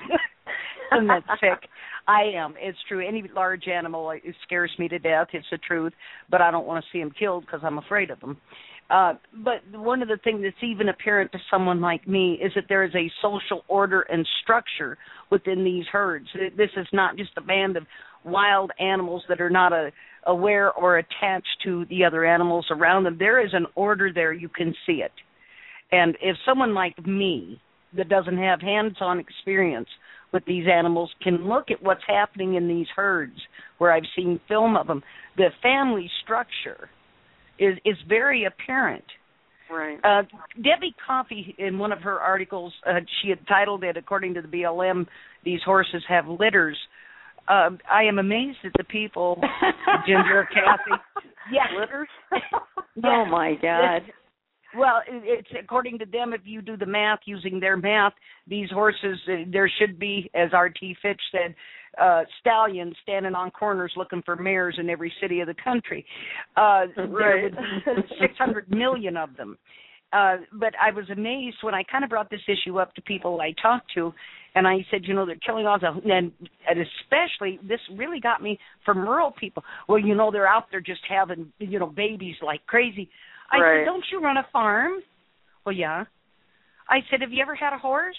And that's sick. I am. It's true. Any large animal, it scares me to death. It's the truth. But I don't want to see them killed because I'm afraid of them. Uh, but one of the things that's even apparent to someone like me is that there is a social order and structure within these herds. This is not just a band of wild animals that are not a, aware or attached to the other animals around them. There is an order there. You can see it. And if someone like me that doesn't have hands-on experience with these animals can look at what's happening in these herds, where I've seen film of them, the family structure is, is very apparent. Right. Uh, Debbie Coffey, in one of her articles, uh, she had titled it, according to the B L M, These Horses Have Litters. Uh, I am amazed at the people, Ginger, Kathy. Yes. Litters? Oh, my God. Well, it's according to them, if you do the math using their math, these horses, uh, there should be, as R T Fitch said, uh, stallions standing on corners looking for mares in every city of the country. Uh, right. There would be six hundred million of them. Uh, but I was amazed when I kind of brought this issue up to people I talked to, and I said, you know, they're killing all the, and, and especially, this really got me from rural people. Well, you know, they're out there just having, you know, babies like crazy. I right. said, don't you run a farm? Well, yeah. I said, have you ever had a horse?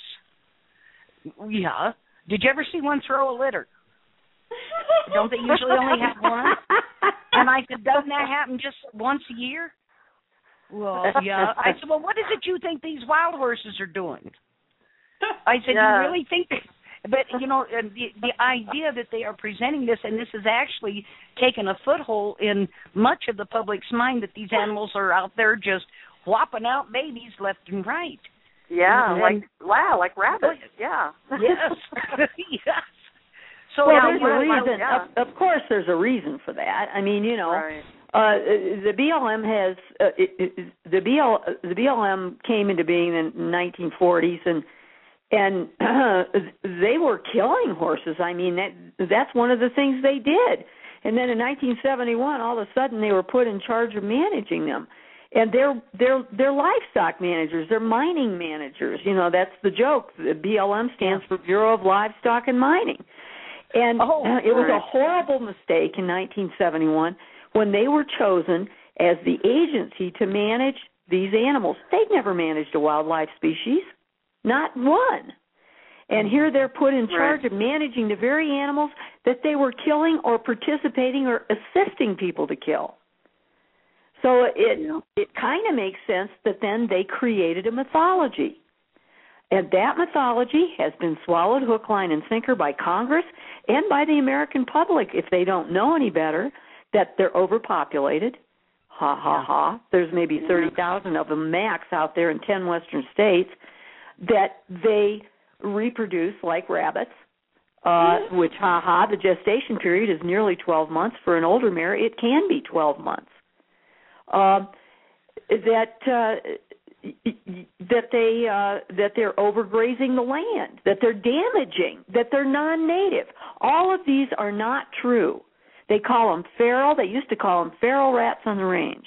Yeah. Did you ever see one throw a litter? Don't they usually only have one? And I said, doesn't that happen just once a year? Well, yeah. I said, well, what is it you think these wild horses are doing? I said, yeah. you really think that? But, you know, the, the idea that they are presenting this, and this has actually taken a foothold in much of the public's mind, that these animals are out there just whopping out babies left and right. Yeah, and, like, wow, like rabbits, yeah. Yes, yes. So well, now, there's a reason. Yeah. Of, of course, there's a reason for that. I mean, you know, right. uh, the B L M has uh, it, it, the B L the B L M came into being in the nineteen forties, and and uh, they were killing horses. I mean, that that's one of the things they did. And then in nineteen seventy-one, all of a sudden, they were put in charge of managing them. And they're they're they're livestock managers. They're mining managers. You know, that's the joke. The B L M stands for Bureau of Livestock and Mining. And oh, uh, it was a horrible mistake in nineteen seventy-one when they were chosen as the agency to manage these animals. They'd never managed a wildlife species, not one. And here they're put in charge right. of managing the very animals that they were killing or participating or assisting people to kill. So it yeah. it kind of makes sense that then they created a mythology. And that mythology has been swallowed hook, line, and sinker by Congress and by the American public if they don't know any better, that they're overpopulated. Ha, ha, ha. There's maybe thirty thousand of them max out there in ten western states, that they reproduce like rabbits, uh, which, ha, ha, the gestation period is nearly twelve months. For an older mare, it can be twelve months. Uh, that... Uh, that they uh, that they're overgrazing the land, that they're damaging, that they're non-native. All of these are not true. They call them feral. They used to call them feral rats on the range.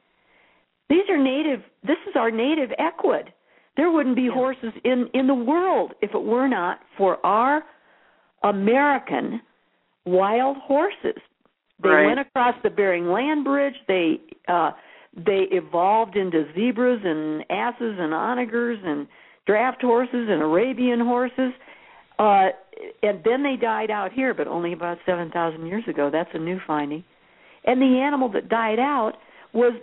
These are native. This is our native equid. There wouldn't be horses in, in the world if it were not for our American wild horses. They right. went across the Bering Land Bridge. They uh, They evolved into zebras and asses and onagers and draft horses and Arabian horses, uh, and then they died out here, but only about seven thousand years ago. That's a new finding. And the animal that died out was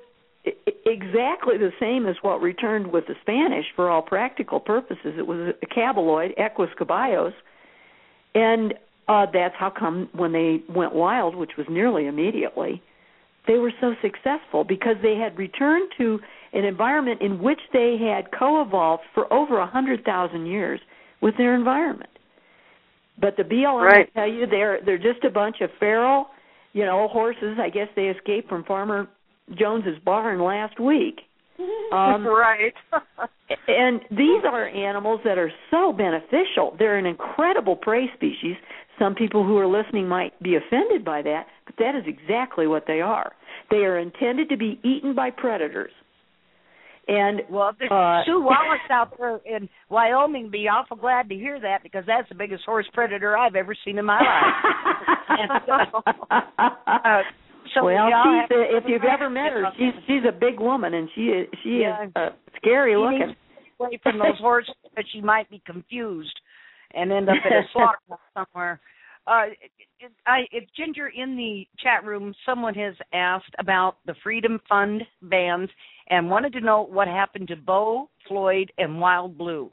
exactly the same as what returned with the Spanish for all practical purposes. It was a caballoid, Equus caballos, and uh, that's how come when they went wild, which was nearly immediately, they were so successful because they had returned to an environment in which they had co-evolved for over one hundred thousand years with their environment. But the B L M, right. I tell you, they're they're just a bunch of feral, you know, horses. I guess they escaped from Farmer Jones's barn last week. Um, right. And these are animals that are so beneficial. They're an incredible prey species. Some people who are listening might be offended by that, but that is exactly what they are. They are intended to be eaten by predators. And well, there's uh, Sue Wallace out there in Wyoming be awful glad to hear that because that's the biggest horse predator I've ever seen in my life. and, uh, uh, so well, we she's a, if you've ever met her, she's she's a big woman, and she is she yeah. is uh, scary she looking. Needs to stay away from those horses, but she might be confused and end up in a slaughterhouse somewhere. Uh, it, I, it, Ginger, in the chat room, someone has asked about the Freedom Fund bands and wanted to know what happened to Bo, Floyd, and Wild Blue.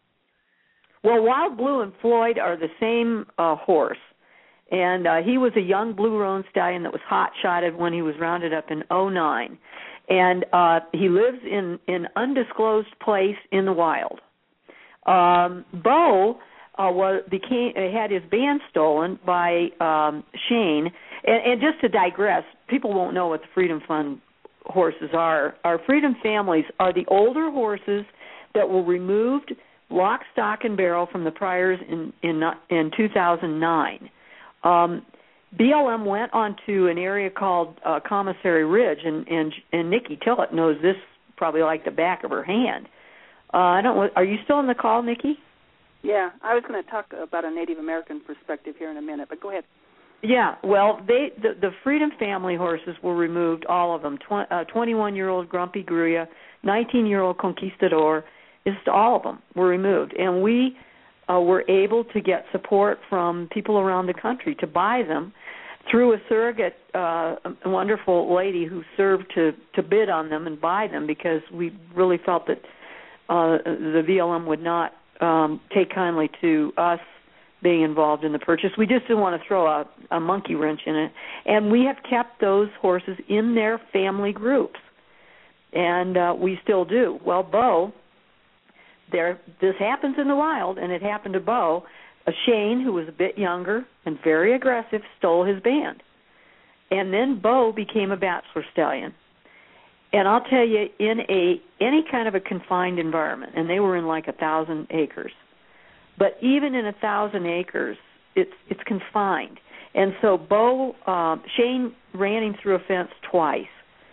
Well, Wild Blue and Floyd are the same uh, horse. And uh, he was a young blue roan stallion that was hot-shotted when he was rounded up in oh nine. And uh, he lives in an undisclosed place in the wild. Um, Bo uh, was became had his band stolen by um, Shane. And, and just to digress, people won't know what the Freedom Fund horses are. Our Freedom Families are the older horses that were removed lock, stock, and barrel from the Pryors in, in, in two thousand nine. Um, B L M went onto an area called uh, Commissary Ridge, and, and and Nikki Tillett knows this probably like the back of her hand. Uh, I don't. Are you still on the call, Nikki? Yeah, I was going to talk about a Native American perspective here in a minute, but go ahead. Yeah, well, they the, the Freedom Family horses were removed, all of them. Tw- uh, twenty-one-year-old Grumpy Gruya, nineteen-year-old Conquistador, just all of them were removed, and we. Uh, were able to get support from people around the country to buy them through a surrogate, uh, a wonderful lady who served to, to bid on them and buy them because we really felt that uh, the V L M would not um, take kindly to us being involved in the purchase. We just didn't want to throw a, a monkey wrench in it. And we have kept those horses in their family groups, and uh, we still do. Well, Bo... There, this happens in the wild, and it happened to Bo. A Shane, who was a bit younger and very aggressive, stole his band. And then Bo became a bachelor stallion. And I'll tell you, in a any kind of a confined environment, and they were in like a thousand acres, but even in a thousand acres, it's it's confined. And so Bo, uh, Shane ran him through a fence twice.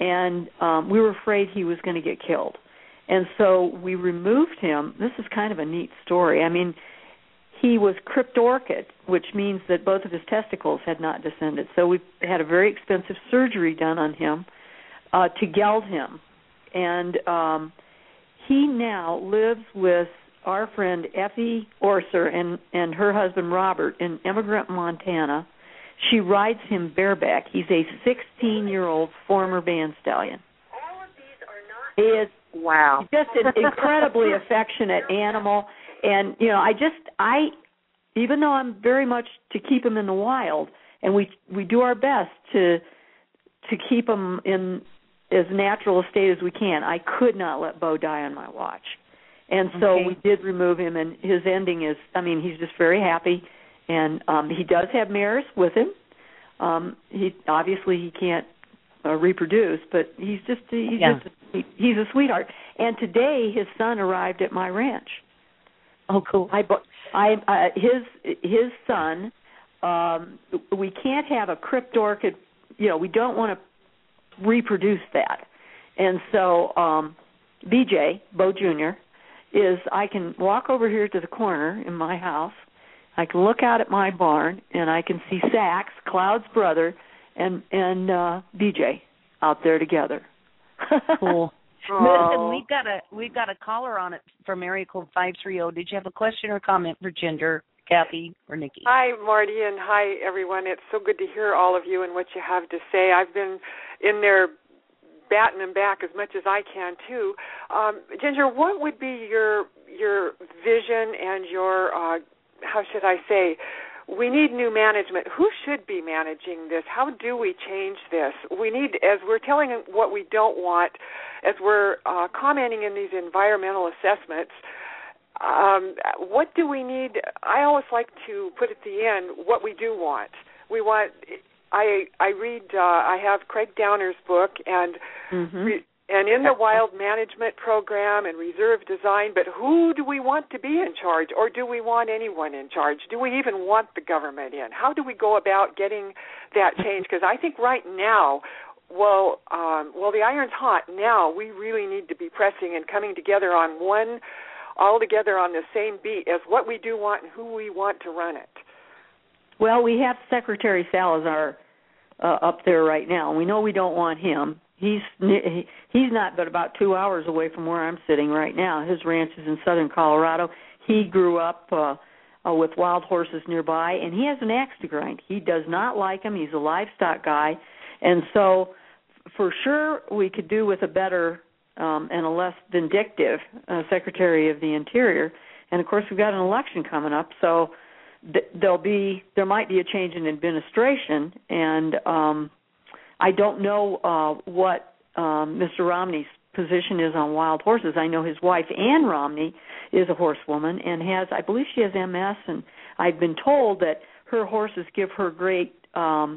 and um, we were afraid he was going to get killed. And so we removed him. This is kind of a neat story. I mean, he was cryptorchid, which means that both of his testicles had not descended. So we had a very expensive surgery done on him uh, to geld him. And um, he now lives with our friend Effie Orser and, and her husband Robert in Emigrant, Montana. She rides him bareback. He's a sixteen-year-old former band stallion. All of these are not. He is wow. just an incredibly affectionate animal. And, you know, I just, I, even though I'm very much to keep him in the wild, and we we do our best to to keep him in as natural a state as we can, I could not let Bo die on my watch. And so okay. we did remove him, and his ending is, I mean, he's just very happy. And um, he does have mares with him. Um, he obviously he can't uh, reproduce, but he's just he's yeah. just a, he's a sweetheart. And today his son arrived at my ranch. Oh, cool. I, I uh, his his son. Um, we can't have a cryptorchid. You know, we don't want to reproduce that. And so um, B J Bo Junior is I can walk over here to the corner in my house. I can look out at my barn, and I can see Sax, Cloud's brother, and and uh, B J out there together. Cool. Oh. Listen, we've got a we've got a caller on it from area code five three zero. Did you have a question or comment for Ginger, Kathy, or Nikki? Hi, Marty, and hi, everyone. It's so good to hear all of you and what you have to say. I've been in there batting them back as much as I can, too. Um, Ginger, what would be your your vision and your uh, how should I say, we need new management. Who should be managing this? How do we change this? We need, as we're telling them what we don't want, as we're uh, commenting in these environmental assessments, um, what do we need? I always like to put at the end what we do want. We want, I I read, uh, I have Craig Downer's book, and mm-hmm. re, and in the wild management program and reserve design, but who do we want to be in charge, or do we want anyone in charge? Do we even want the government in? How do we go about getting that change? Because I think right now, well, um, well, the iron's hot now. We really need to be pressing and coming together on one, all together on the same beat as what we do want and who we want to run it. Well, we have Secretary Salazar uh, up there right now. We know we don't want him. He's he's not but about two hours away from where I'm sitting right now. His ranch is in southern Colorado. He grew up uh, uh, with wild horses nearby, and he has an axe to grind. He does not like them. He's a livestock guy. And so for sure we could do with a better um, and a less vindictive uh, Secretary of the Interior. And, of course, we've got an election coming up, so th- there'll be there might be a change in administration, and um, I don't know uh, what um, Mister Romney's position is on wild horses. I know his wife, Ann Romney, is a horsewoman and has, I believe she has M S, and I've been told that her horses give her great um,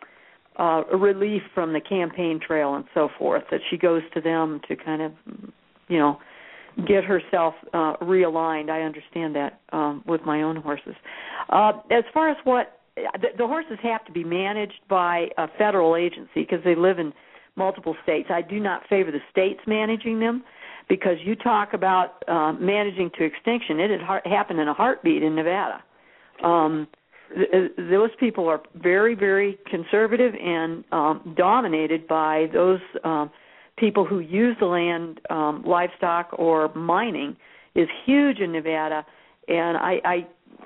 uh, relief from the campaign trail and so forth, that she goes to them to kind of, you know, get herself uh, realigned. I understand that um, with my own horses. Uh, as far as what The, the horses have to be managed by a federal agency because they live in multiple states. I do not favor the states managing them because you talk about uh, managing to extinction. It had ha- happened in a heartbeat in Nevada. Um, th- those people are very, very conservative and um, dominated by those um, people who use the land, um, livestock or mining is huge in Nevada, and I, I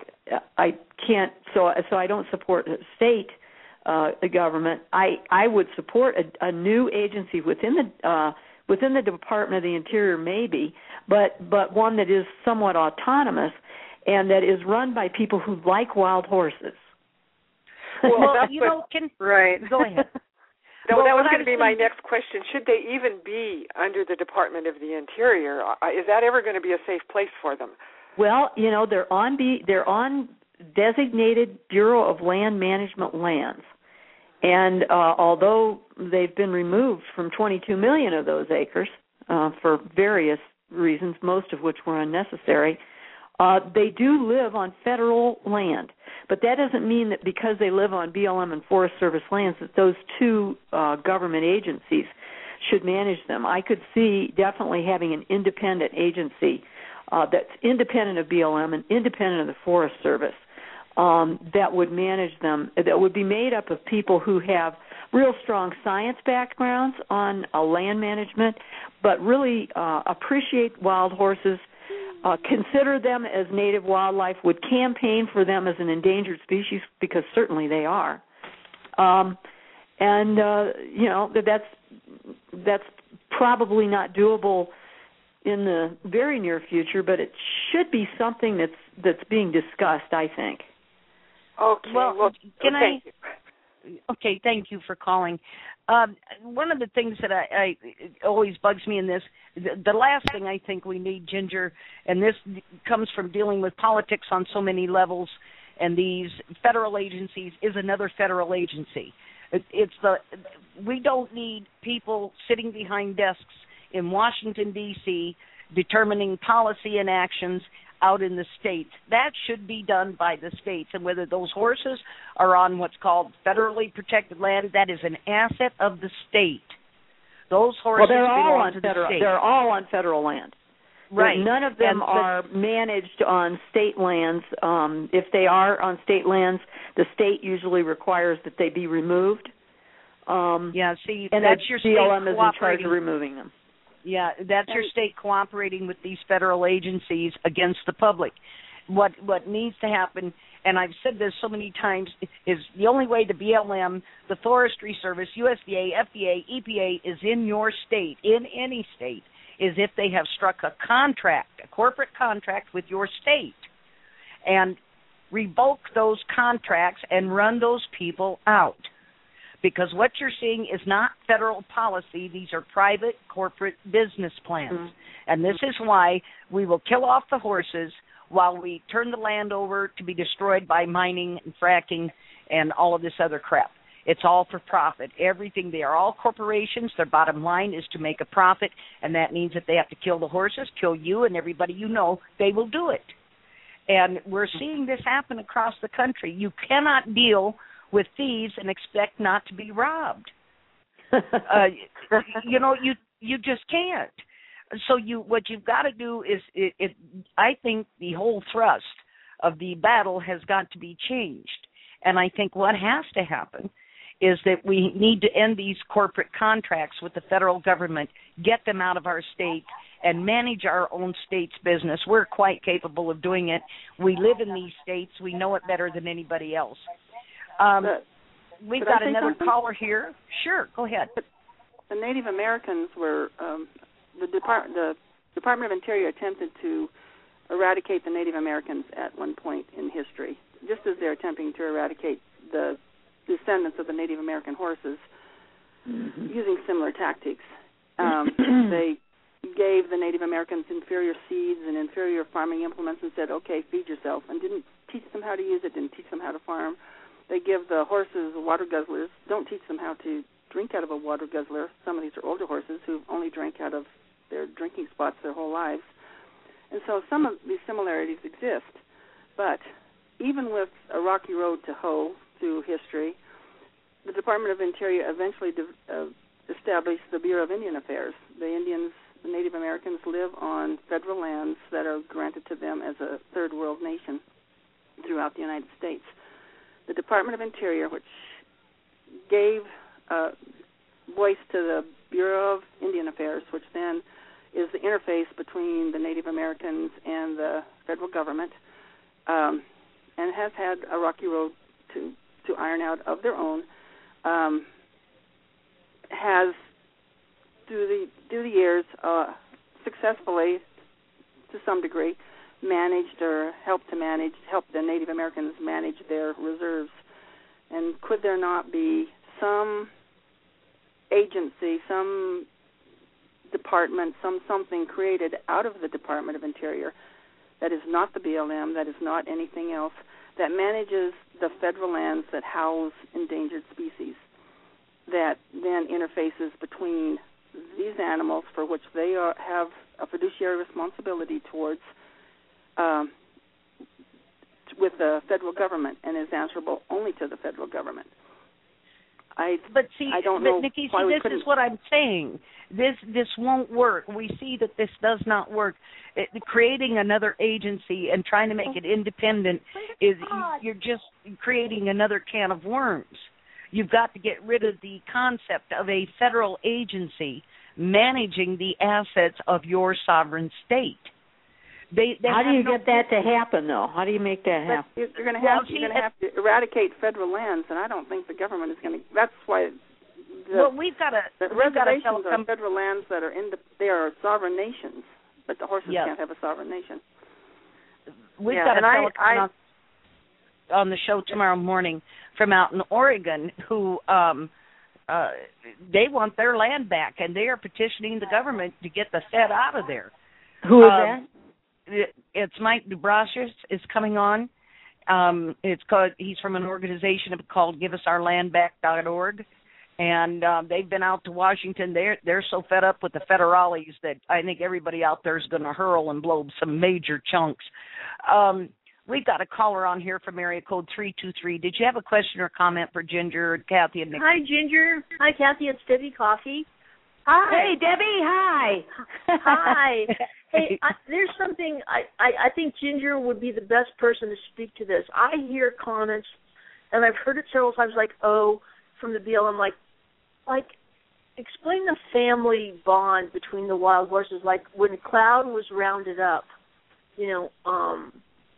I can't, so so I don't support state uh, government. I I would support a, a new agency within the uh, within the Department of the Interior, maybe, but but one that is somewhat autonomous and that is run by people who like wild horses. Well, that's you what, know, can right. Go ahead. No, well, that was was going to be my thinking, next question. Should they even be under the Department of the Interior? Uh, is that ever going to be a safe place for them? Well, you know, they're on be they're on designated Bureau of Land Management lands, and uh, although they've been removed from twenty-two million of those acres uh, for various reasons, most of which were unnecessary, uh, they do live on federal land. But that doesn't mean that because they live on B L M and Forest Service lands that those two uh, government agencies should manage them. I could see definitely having an independent agency uh, that's independent of B L M and independent of the Forest Service um, that would manage them, that would be made up of people who have real strong science backgrounds on uh, land management, but really uh, appreciate wild horses, uh, consider them as native wildlife, would campaign for them as an endangered species, because certainly they are. Um, and, uh, you know, that's that's probably not doable in the very near future, but it should be something that's that's being discussed, I think. Okay. Well, well can thank I? You. Okay, thank you for calling. Um, one of the things that I, I it always bugs me in this, the, the last thing I think we need, Ginger, and this comes from dealing with politics on so many levels, and these federal agencies is another federal agency. It, it's the we don't need people sitting behind desks in Washington, D C, determining policy and actions out in the states. That should be done by the states, and whether those horses are on what's called federally protected land, that is an asset of the state. Those horses well, they're all belong on to federal, the state. They're all on federal land. Right. None of them and are the, managed on state lands. Um, if they are on state lands, the state usually requires that they be removed. Um, yeah, see, and that's your state B L M is in charge cooperating. of removing them. Yeah, that's your state cooperating with these federal agencies against the public. What what needs to happen, and I've said this so many times, is the only way the B L M, the Forestry Service, U S D A, F D A, E P A is in your state, in any state, is if they have struck a contract, a corporate contract with your state, and revoke those contracts and run those people out. Because what you're seeing is not federal policy. These are private corporate business plans. Mm-hmm. And this is why we will kill off the horses while we turn the land over to be destroyed by mining and fracking and all of this other crap. It's all for profit. Everything, they are all corporations. Their bottom line is to make a profit, and that means that they have to kill the horses, kill you and everybody you know, they will do it. And we're seeing this happen across the country. You cannot deal with thieves and expect not to be robbed. uh, you know, you you just can't. So you what you've got to do is, it, it, I think the whole thrust of the battle has got to be changed. And I think what has to happen is that we need to end these corporate contracts with the federal government, get them out of our state, and manage our own state's business. We're quite capable of doing it. We live in these states. We know it better than anybody else. Um, but, we've but got another something? caller here. Sure, go ahead. But the Native Americans were, um, the, Depart- the Department of Interior attempted to eradicate the Native Americans at one point in history, just as they're attempting to eradicate the descendants of the Native American horses, mm-hmm. using similar tactics. Um, they gave the Native Americans inferior seeds and inferior farming implements and said, okay, feed yourself, and didn't teach them how to use it, didn't teach them how to farm. They give the horses water guzzlers, don't teach them how to drink out of a water guzzler. Some of these are older horses who only drank out of their drinking spots their whole lives. And so some of these similarities exist. But even with a rocky road to hoe through history, the Department of Interior eventually de- uh, established the Bureau of Indian Affairs. The Indians, the Native Americans, live on federal lands that are granted to them as a third world nation throughout the United States. The Department of Interior, which gave uh, voice to the Bureau of Indian Affairs, which then is the interface between the Native Americans and the federal government, um, and has had a rocky road to, to iron out of their own, um, has, through the, through the years, uh, successfully, to some degree, managed or helped to manage, helped the Native Americans manage their reserves. And could there not be some agency, some department, some something created out of the Department of Interior that is not the B L M, that is not anything else, that manages the federal lands that house endangered species, that then interfaces between these animals for which they are, have a fiduciary responsibility towards Um, with the federal government and is answerable only to the federal government. I but see, I don't but know Nikki, why see, we this couldn't. is what I'm saying. This this won't work. We see that this does not work. It, creating another agency and trying to make it independent is you're just creating another can of worms. You've got to get rid of the concept of a federal agency managing the assets of your sovereign state. They, they How do you no get that to happen, though? How do you make that happen? You're going to Well, have see, you're going to have to eradicate federal lands, and I don't think the government is going to. That's why. The, well, we've got to. the we've got to reservations tell are federal lands that are in the. They are sovereign nations, but the horses Yep. can't have a sovereign nation. We've Yeah, got a and I- fellow coming on, on the show tomorrow morning from out in Oregon who um, uh, they want their land back, and they are petitioning the government to get the Fed out of there. Who is um, that? It, it's Mike Dubrashius is coming on. Um, it's called. He's from an organization called Give Us Our Land Back dot org, and um, they've been out to Washington. They're they're so fed up with the federales that I think everybody out there is going to hurl and blow some major chunks. Um, we've got a caller on here from area code three two three. Did you have a question or comment for Ginger, or Kathy, and Nikki? Hi, Ginger. Hi, Kathy. It's Debbie Coffee. Hi. Hey, Debbie. Hi. Hi. Hey, I, there's something I, I, I think Ginger would be the best person to speak to this. I hear comments, and I've heard it several times, like, oh, from the B L M, like, like, explain the family bond between the wild horses. Like, when Cloud was rounded up, you know, um,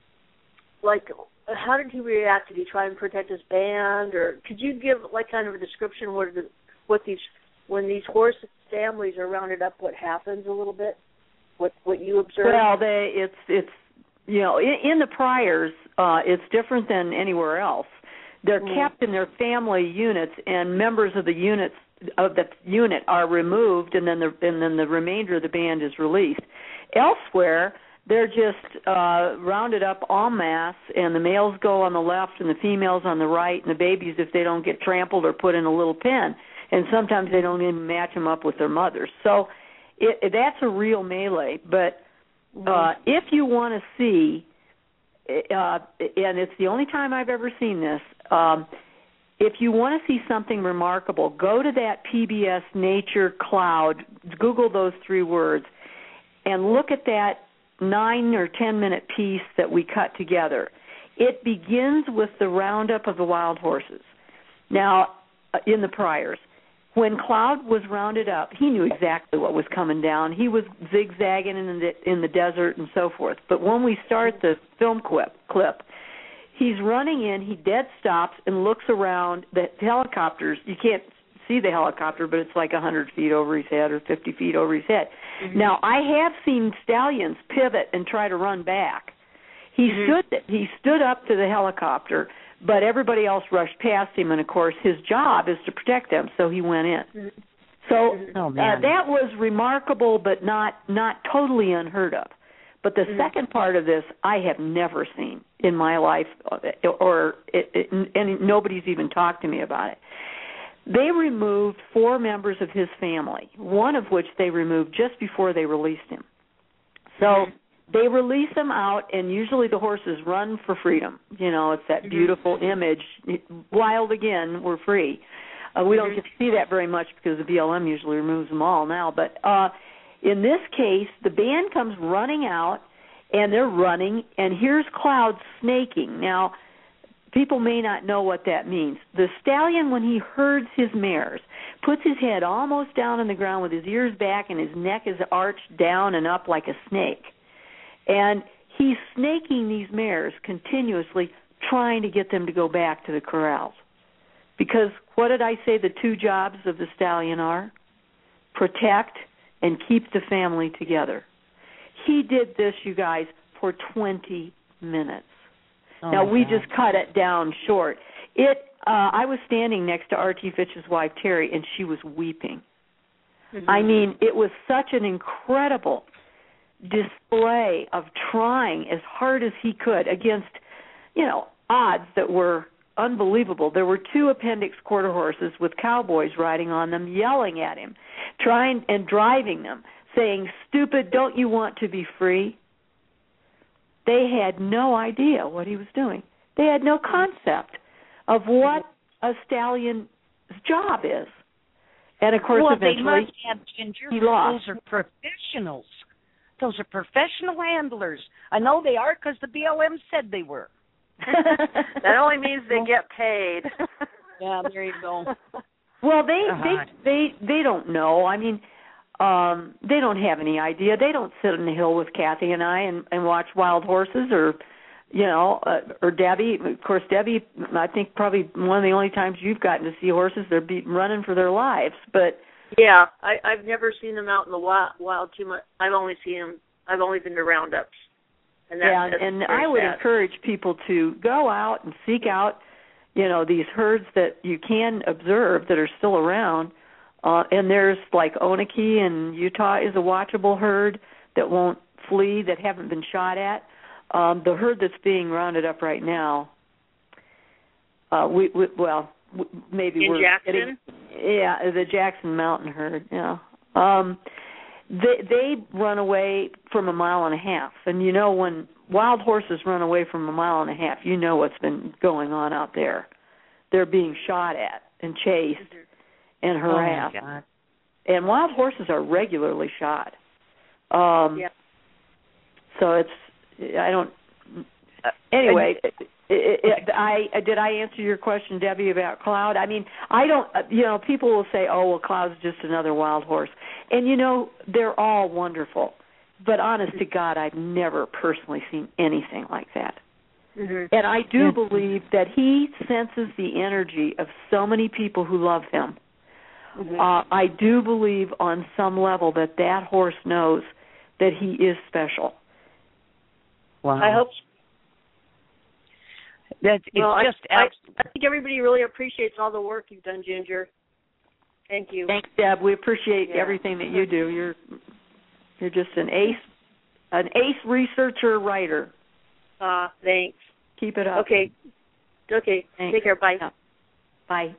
like, how did he react? Did he try and protect his band? Or could you give, like, kind of a description what, the, what these, when these horse families are rounded up, what happens a little bit? What what you observe? Well, they, it's it's you know in, in the priors, uh, it's different than anywhere else. They're mm. kept in their family units, and members of the units of the unit are removed, and then the and then the remainder of the band is released. Elsewhere, they're just uh, rounded up en masse, and the males go on the left, and the females on the right, and the babies, if they don't get trampled, are put in a little pen, and sometimes they don't even match them up with their mothers. So. It, that's a real melee, but uh, if you want to see, uh, and it's the only time I've ever seen this, um, if you want to see something remarkable, go to that P B S Nature Cloud, Google those three words, and look at that nine or ten minute piece that we cut together. It begins with the roundup of the wild horses. Now, in the priors. When Cloud was rounded up, he knew exactly what was coming down. He was zigzagging in the in the desert and so forth. But when we start the film clip, clip, he's running in, he dead stops and looks around. The helicopters, you can't see the helicopter, but it's like one hundred feet over his head or fifty feet over his head. Mm-hmm. Now, I have seen stallions pivot and try to run back. He mm-hmm. stood he stood up to the helicopter, but everybody else rushed past him, and, of course, his job is to protect them, so he went in. Mm-hmm. So oh, uh, that was remarkable, but not, not totally unheard of. But the mm-hmm. second part of this I have never seen in my life, or it, it, and nobody's even talked to me about it. They removed four members of his family, one of which they removed just before they released him. So... Mm-hmm. They release them out, and usually the horses run for freedom. You know, it's that beautiful mm-hmm. image. Wild again, we're free. Uh, we don't get to see that very much because the B L M usually removes them all now. But uh, in this case, the band comes running out, and they're running, and here's Cloud snaking. Now, people may not know what that means. The stallion, when he herds his mares, puts his head almost down on the ground with his ears back, and his neck is arched down and up like a snake. And he's snaking these mares continuously, trying to get them to go back to the corrals. Because what did I say the two jobs of the stallion are? Protect and keep the family together. He did this, you guys, for twenty minutes. Oh now, we God. just cut it down short. It. Uh, I was standing next to R T Fitch's wife, Terry, and she was weeping. Mm-hmm. I mean, it was such an incredible display of trying as hard as he could against, you know, odds that were unbelievable. There were two appendix quarter horses with cowboys riding on them, yelling at him, trying and driving them, saying, "Stupid, don't you want to be free?" They had no idea what he was doing. They had no concept of what a stallion job is. And of course, well, eventually, they must have, Ginger. he lost. Those are professionals. Those are professional handlers. I know they are because the B L M said they were. That only means they get paid. Yeah, there you go. Well, they uh-huh. they they they don't know. I mean, um, they don't have any idea. They don't sit on the hill with Kathy and I and, and watch wild horses, or you know, uh, or Debbie. Of course, Debbie, I think probably one of the only times you've gotten to see horses, they're be running for their lives. But yeah, I, I've never seen them out in the wild, wild too much. I've only seen them. I've only been to roundups. And that, yeah, that's and I would sad. encourage people to go out and seek out, you know, these herds that you can observe that are still around. Uh, and there's like Onaki in Utah is a watchable herd that won't flee, that haven't been shot at. Um, the herd that's being rounded up right now, uh, we, we well, maybe in we're Jackson? getting, yeah, the Jackson Mountain herd, yeah. Um, they they run away from a mile and a half, and you know when wild horses run away from a mile and a half, you know what's been going on out there. They're being shot at and chased mm-hmm. and harassed, oh my God. And wild horses are regularly shot. Um, yeah. So it's I don't. Anyway, it, it, it, I did I answer your question, Debbie, about Cloud? I mean, I don't. You know, people will say, "Oh, well, Cloud's just another wild horse," and you know, they're all wonderful. But honest to God, I've never personally seen anything like that. Mm-hmm. And I do yeah. believe that he senses the energy of so many people who love him. Mm-hmm. Uh, I do believe on some level that that horse knows that he is special. Wow. I hope so. That's well, it's just I, I, I think everybody really appreciates all the work you've done, Ginger. Thank you. Thanks, Deb. We appreciate yeah. everything that you do. You're you're just an ace, an ace researcher, writer. Ah, uh, thanks. Keep it up. Okay. Okay. Thanks. Take care. Bye. Yeah. Bye.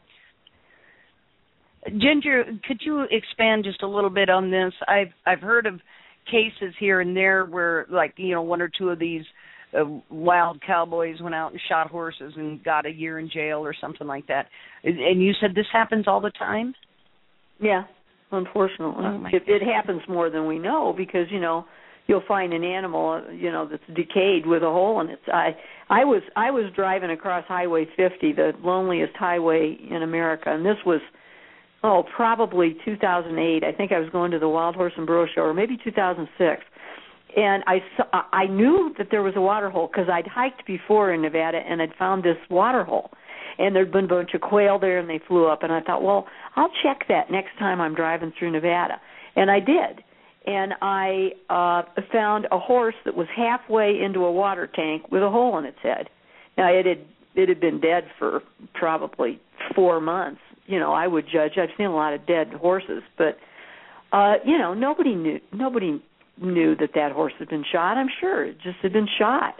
Ginger, could you expand just a little bit on this? I've I've heard of cases here and there where, like, you know, one or two of these uh, wild cowboys went out and shot horses and got a year in jail or something like that. And you said this happens all the time? Yeah, unfortunately. Oh it, it happens more than we know because, you know, you'll find an animal, you know, that's decayed with a hole in its eye. I was I was driving across Highway fifty, the loneliest highway in America, and this was Oh, probably two thousand eight. I think I was going to the Wild Horse and Burro Show, or maybe two thousand six. And I, saw, I knew that there was a water hole because I'd hiked before in Nevada and I'd found this water hole. And there'd been a bunch of quail there and they flew up. And I thought, well, I'll check that next time I'm driving through Nevada. And I did. And I uh, found a horse that was halfway into a water tank with a hole in its head. Now, it had, it had been dead for probably four months. You know, I would judge. I've seen a lot of dead horses, but uh, you know, nobody knew. Nobody knew that that horse had been shot. I'm sure it just had been shot.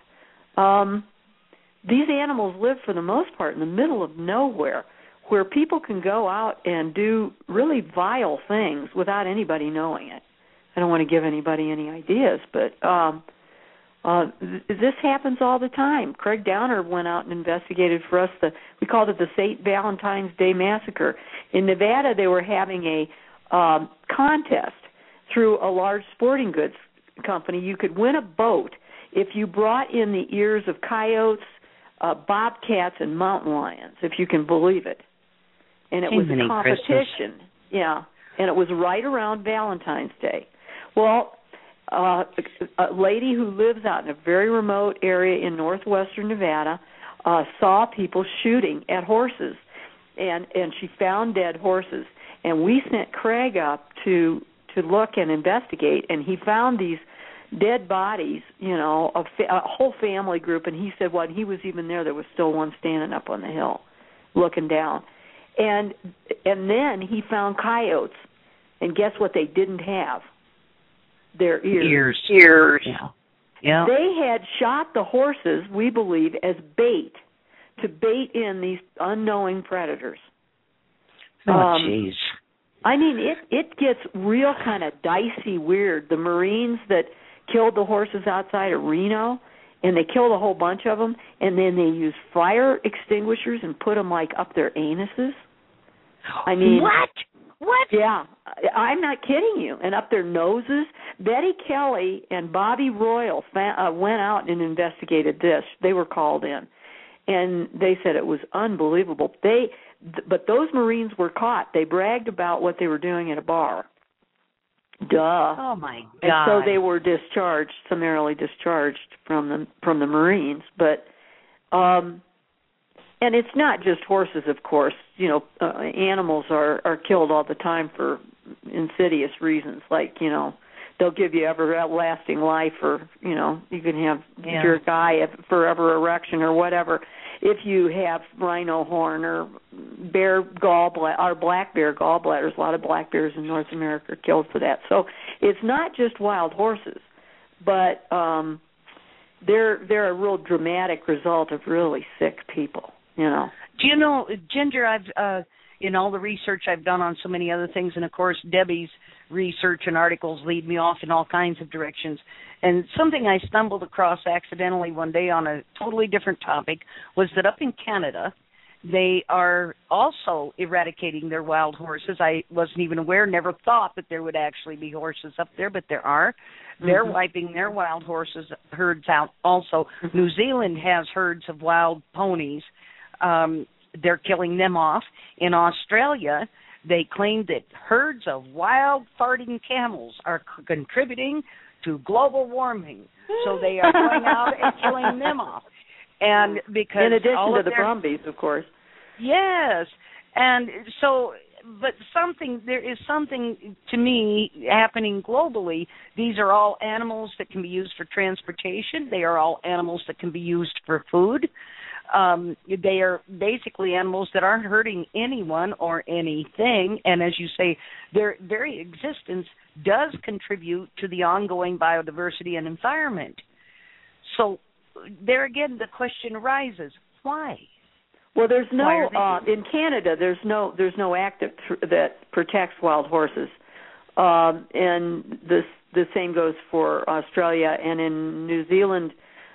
Um, these animals live, for the most part, in the middle of nowhere, where people can go out and do really vile things without anybody knowing it. I don't want to give anybody any ideas, but um, uh, th- this happens all the time. Craig Downer went out and investigated for us. The we called it the Saint Valentine's Day Massacre. In Nevada, they were having a um, contest through a large sporting goods company. You could win a boat if you brought in the ears of coyotes, uh, bobcats, and mountain lions, if you can believe it. And it was a competition. Yeah, and it was right around Valentine's Day. Well, uh, a lady who lives out in a very remote area in northwestern Nevada uh, saw people shooting at horses, and, and she found dead horses. And we sent Craig up to to look and investigate, and he found these dead bodies, you know, a, fa- a whole family group, and he said when he was even there, there was still one standing up on the hill looking down. And and then he found coyotes, and guess what they didn't have? Their ears. Ears. Ears. Yeah. Yeah. They had shot the horses, we believe, as bait to bait in these unknowing predators. Oh, um, jeez. I mean, it, it gets real kind of dicey weird. The Marines that killed the horses outside of Reno, and they killed a whole bunch of them, and then they used fire extinguishers and put them, like, up their anuses. I mean, what? What? Yeah, I'm not kidding you. And up their noses, Betty Kelly and Bobby Royal fa- uh, went out and investigated this. They were called in, and they said it was unbelievable. They, th- but those Marines were caught. They bragged about what they were doing at a bar. Duh. Oh my God. And so they were discharged, summarily discharged from the from the Marines. But, um, and it's not just horses, of course. You know, uh, animals are are killed all the time for insidious reasons, like, you know, they'll give you everlasting life, or, you know, you can have yeah. your guy a forever erection or whatever. If you have rhino horn or bear gallbladder, or black bear gallbladders, a lot of black bears in North America are killed for that. So it's not just wild horses, but um, they're they're a real dramatic result of really sick people. You know. Do you know, Ginger? I've uh, in all the research I've done on so many other things, and of course Debbie's research and articles lead me off in all kinds of directions. And something I stumbled across accidentally one day on a totally different topic was that up in Canada, they are also eradicating their wild horses. I wasn't even aware, never thought that there would actually be horses up there, but there are. They're mm-hmm. wiping their wild horses herds out also. Mm-hmm. New Zealand has herds of wild ponies. Um, they're killing them off. In Australia, they claim that herds of wild farting camels are c- contributing to global warming. So they are going out and killing them off. And because in addition all to of the their, Brumbies, of course. Yes. And so, but something, there is something to me happening globally. These are all animals that can be used for transportation. They are all animals that can be used for food. Um, they are basically animals that aren't hurting anyone or anything, and as you say, their very existence does contribute to the ongoing biodiversity and environment. So there again, the question arises: why? Well, there's no uh, in Canada. There's no there's no act that, that protects wild horses, um, and this the same goes for Australia and in New Zealand.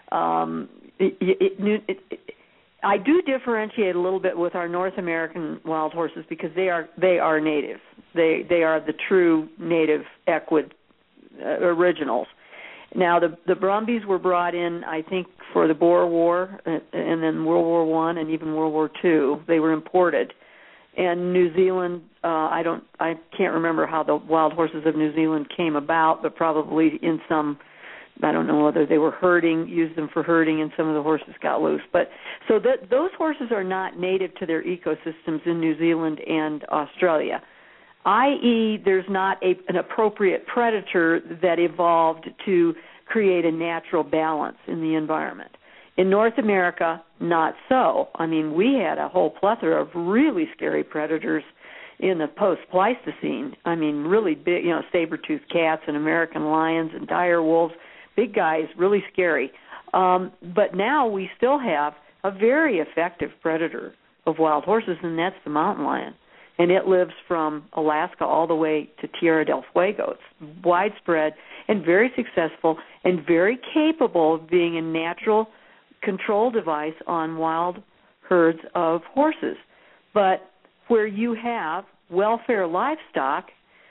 Um, it, it, it, it, I do differentiate a little bit with our North American wild horses because they are they are native. They they are the true native equid uh, originals. Now the the Brumbies were brought in, I think, for the Boer War uh, and then World War One and even World War Two. They were imported. And New Zealand, uh, I don't I can't remember how the wild horses of New Zealand came about, but probably in some. I don't know whether they were herding, used them for herding, and some of the horses got loose. But so that those horses are not native to their ecosystems in New Zealand and Australia, that is, there's not a, an appropriate predator that evolved to create a natural balance in the environment. In North America, not so. I mean, we had a whole plethora of really scary predators in the post-Pleistocene. I mean, really big, you know, saber-toothed cats and American lions and dire wolves. Big guys, really scary. Um, but now we still have a very effective predator of wild horses, and that's the mountain lion. And it lives from Alaska all the way to Tierra del Fuego. It's widespread and very successful and very capable of being a natural control device on wild herds of horses. But where you have welfare livestock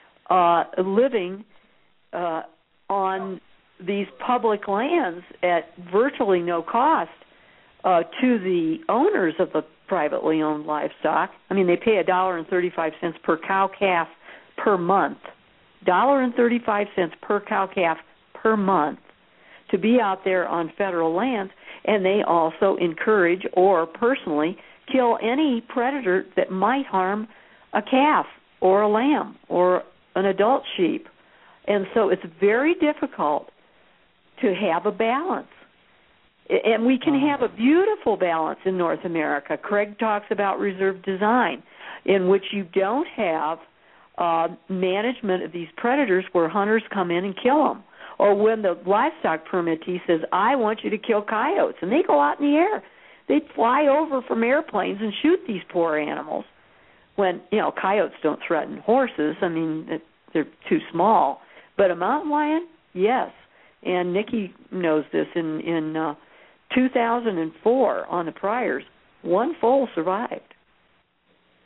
uh, living uh, on these public lands at virtually no cost uh, to the owners of the privately owned livestock. I mean, they pay a dollar and thirty-five cents per cow calf per month. Dollar and thirty-five cents per cow calf per month to be out there on federal lands, and they also encourage or personally kill any predator that might harm a calf or a lamb or an adult sheep. And so it's very difficult to have a balance. And we can have a beautiful balance in North America. Craig talks about reserve design, in which you don't have uh, management of these predators where hunters come in and kill them. Or when the livestock permittee says, I want you to kill coyotes, and they go out in the air. They fly over from airplanes and shoot these poor animals. When, you know, coyotes don't threaten horses. I mean, they're too small. But a mountain lion, yes. And Nikki knows this. In, in uh, two thousand four on the Pryors, one foal survived.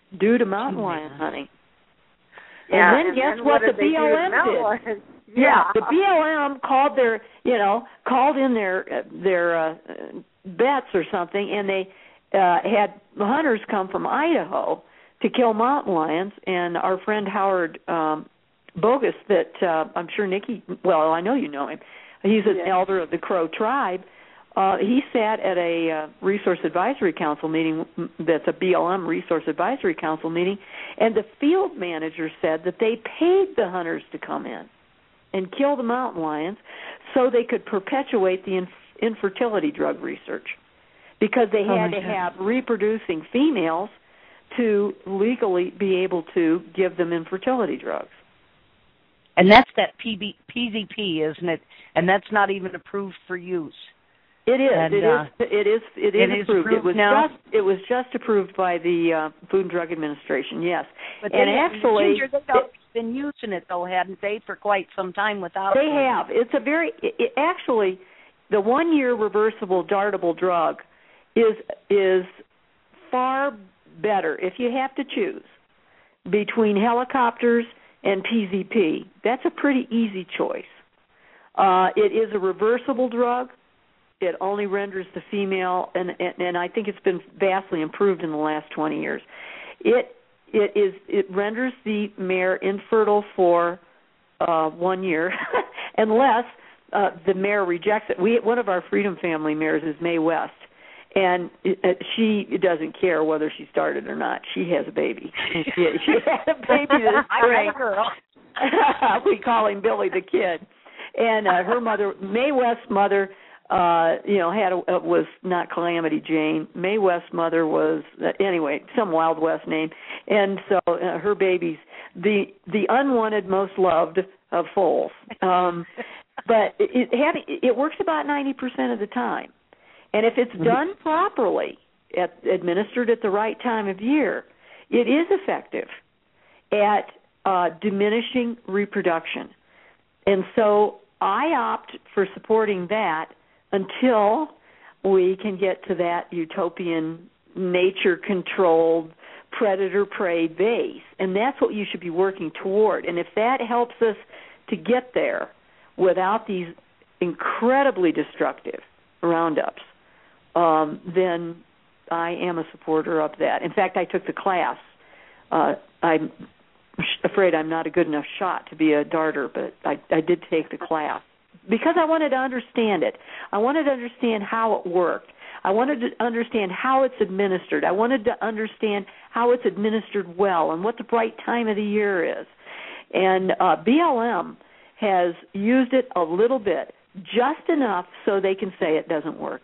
due to mountain lion hunting. Yeah, and then and guess then what, what the did B L M did? Yeah. yeah, the B L M called their, you know, called in their their uh, bets or something, and they uh, had hunters come from Idaho to kill mountain lions. And our friend Howard um, Bogus, that uh, I'm sure Nikki, well, I know you know him. He's an yeah. elder of the Crow tribe. Uh, he sat at a uh, Resource Advisory Council meeting that's a B L M Resource Advisory Council meeting, and the field manager said that they paid the hunters to come in and kill the mountain lions so they could perpetuate the inf- infertility drug research, because they had oh to have reproducing females to legally be able to give them infertility drugs. And that's that P B, P Z P, isn't it? And that's not even approved for use. It is. And, it uh, is. It is. It is it approved. Is approved it was now? just. It was just approved by the uh, Food and Drug Administration. Yes. But and they, actually, Ginger, they've it, been using it though, hadn't they, for quite some time without. They it. have. It's a very. It, it, actually, the one-year reversible dartable drug is is far better if you have to choose between helicopters and P Z P. That's a pretty easy choice. Uh, it is a reversible drug. It only renders the female, and, and and I think it's been vastly improved in the last twenty years. It it is it renders the mare infertile for uh, one year, unless uh, the mare rejects it. We one of our Freedom Family mares is Mae West, and it, uh, she doesn't care whether she started or not. She has a baby. she, she had a baby this spring. We call him Billy the Kid, and uh, her mother, Mae West's mother. Uh, you know, had a, uh, was not Calamity Jane. Mae West's mother was uh, anyway some Wild West name, and so uh, her baby's the the unwanted, most loved of foals. Um, but it, it, it works about ninety percent of the time, and if it's done properly, at, administered at the right time of year, it is effective at uh, diminishing reproduction. And so I opt for supporting that until we can get to that utopian, nature-controlled, predator-prey base. And that's what you should be working toward. And if that helps us to get there without these incredibly destructive roundups, um, then I am a supporter of that. In fact, I took the class. Uh, I'm afraid I'm not a good enough shot to be a darter, but I, I did take the class, because I wanted to understand it. I wanted to understand how it worked. I wanted to understand how it's administered. I wanted to understand how it's administered well and what the right time of the year is. And uh, B L M has used it a little bit, just enough so they can say it doesn't work.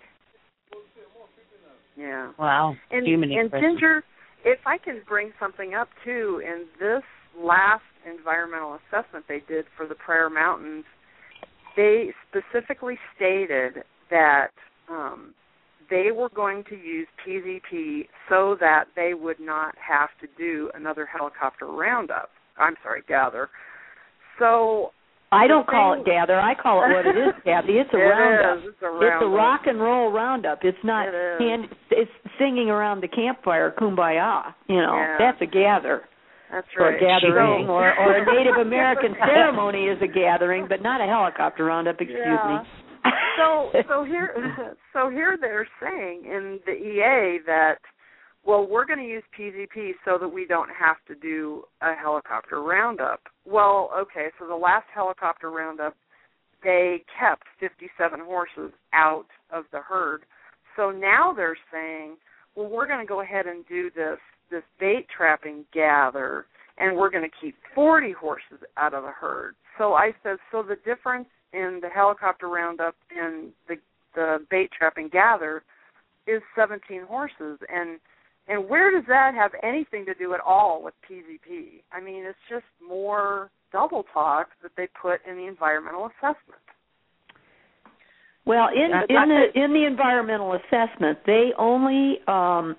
Yeah. Wow. And, Human and Ginger, if I can bring something up, too, in this last environmental assessment they did for the Prayer Mountains, they specifically stated that um, they were going to use P Z P so that they would not have to do another helicopter roundup. I'm sorry, gather. So I don't call it gather. I call it what it is, Kathy. It's a it roundup. Is. It's a roundup. It's a rock and roll roundup. It's not. It hand, it's singing around the campfire, kumbaya. You know, yeah. that's a gather. That's right. Or a gathering, so, or, or a Native American ceremony is a gathering, but not a helicopter roundup. Excuse yeah. me. so, so here, so here they're saying in the E A that, well, we're going to use P Z P so that we don't have to do a helicopter roundup. Well, okay, so the last helicopter roundup, they kept fifty-seven horses out of the herd. So now they're saying, well, we're going to go ahead and do this this bait trapping gather, and we're going to keep forty horses out of the herd. So I said, so the difference in the helicopter roundup and the the bait trapping gather is seventeen horses, and and where does that have anything to do at all with P Z P? I mean, it's just more double talk that they put in the environmental assessment. Well, in in the in the environmental assessment, they only um,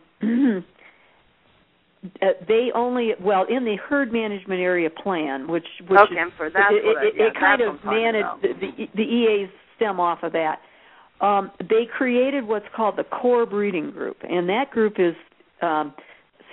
they only well in the herd management area plan, which which okay, is, for that's it, what I, it, yeah, it kind of managed the, the, the E A's stem off of that. Um, they created what's called the core breeding group, and that group is um,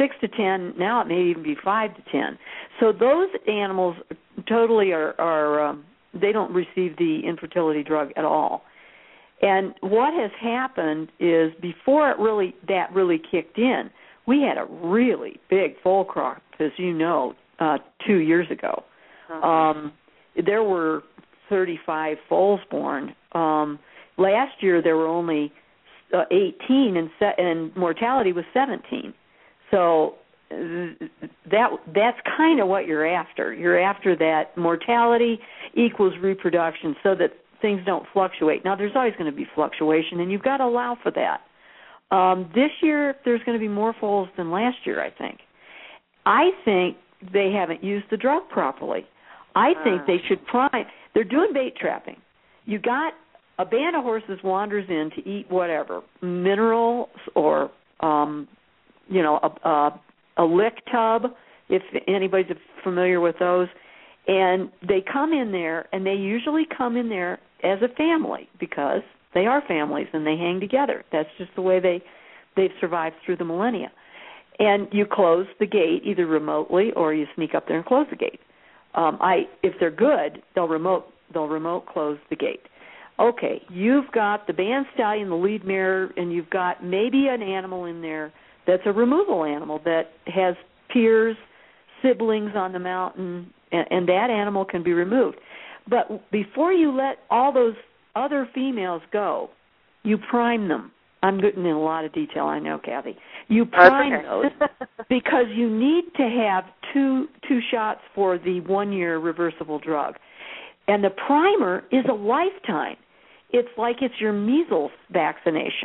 six to ten. Now it may even be five to ten. So those animals totally are, are um, they don't receive the infertility drug at all. And what has happened is before it really that really kicked in, we had a really big foal crop, as you know, uh, two years ago. Uh-huh. Um, there were thirty-five foals born. Um, last year there were only uh, eighteen, and, se- and mortality was seventeen. So th- that that's kind of what you're after. You're after that mortality equals reproduction, so that things don't fluctuate. Now, there's always going to be fluctuation, and you've got to allow for that. Um, this year, there's going to be more foals than last year, I think. I think they haven't used the drug properly. I think uh. they should prime. They're doing bait trapping. You got a band of horses wanders in to eat whatever, minerals or, um, you know, a, a, a lick tub, if anybody's familiar with those. And they come in there, and they usually come in there as a family because they are families and they hang together. That's just the way they, they've survived through the millennia. And you close the gate either remotely or you sneak up there and close the gate. Um, I, if they're good, they'll remote they'll remote close the gate. Okay, you've got the band stallion, the lead mare, and you've got maybe an animal in there that's a removal animal that has peers, siblings on the mountain, and, and that animal can be removed. But before you let all those other females go, you prime them. I'm getting in a lot of detail, I know, Kathy. You prime okay. those because you need to have two two shots for the one-year reversible drug. And the primer is a lifetime. It's like it's your measles vaccination.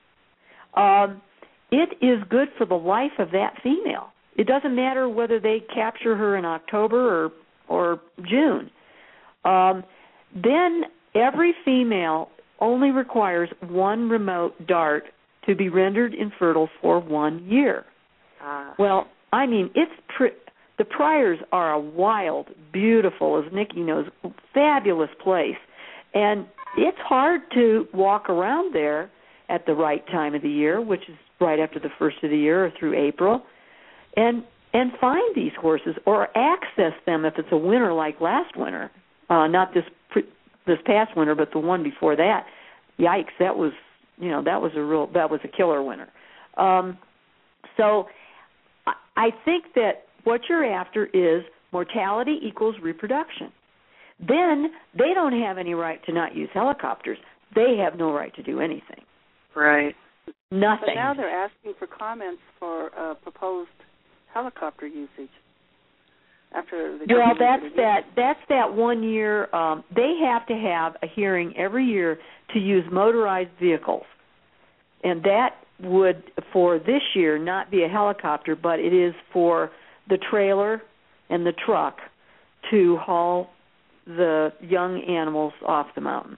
Um, it is good for the life of that female. It doesn't matter whether they capture her in October or, or June. Um, then every female only requires one remote dart to be rendered infertile for one year. Uh. Well, I mean, it's pre- the Pryors are a wild, beautiful, as Nikki knows, fabulous place. And it's hard to walk around there at the right time of the year, which is right after the first of the year or through April, and and find these horses or access them if it's a winter like last winter, uh, not this pre- this past winter, but the one before that. Yikes! That was you know that was a real that was a killer winter. Um, so I think that what you're after is mortality equals reproduction. Then they don't have any right to not use helicopters. They have no right to do anything. Right. Nothing. But now they're asking for comments for uh, proposed helicopter usage. After the well, that's that. That's that one year. Um, they have to have a hearing every year to use motorized vehicles, and that would for this year not be a helicopter, but it is for the trailer and the truck to haul the young animals off the mountain.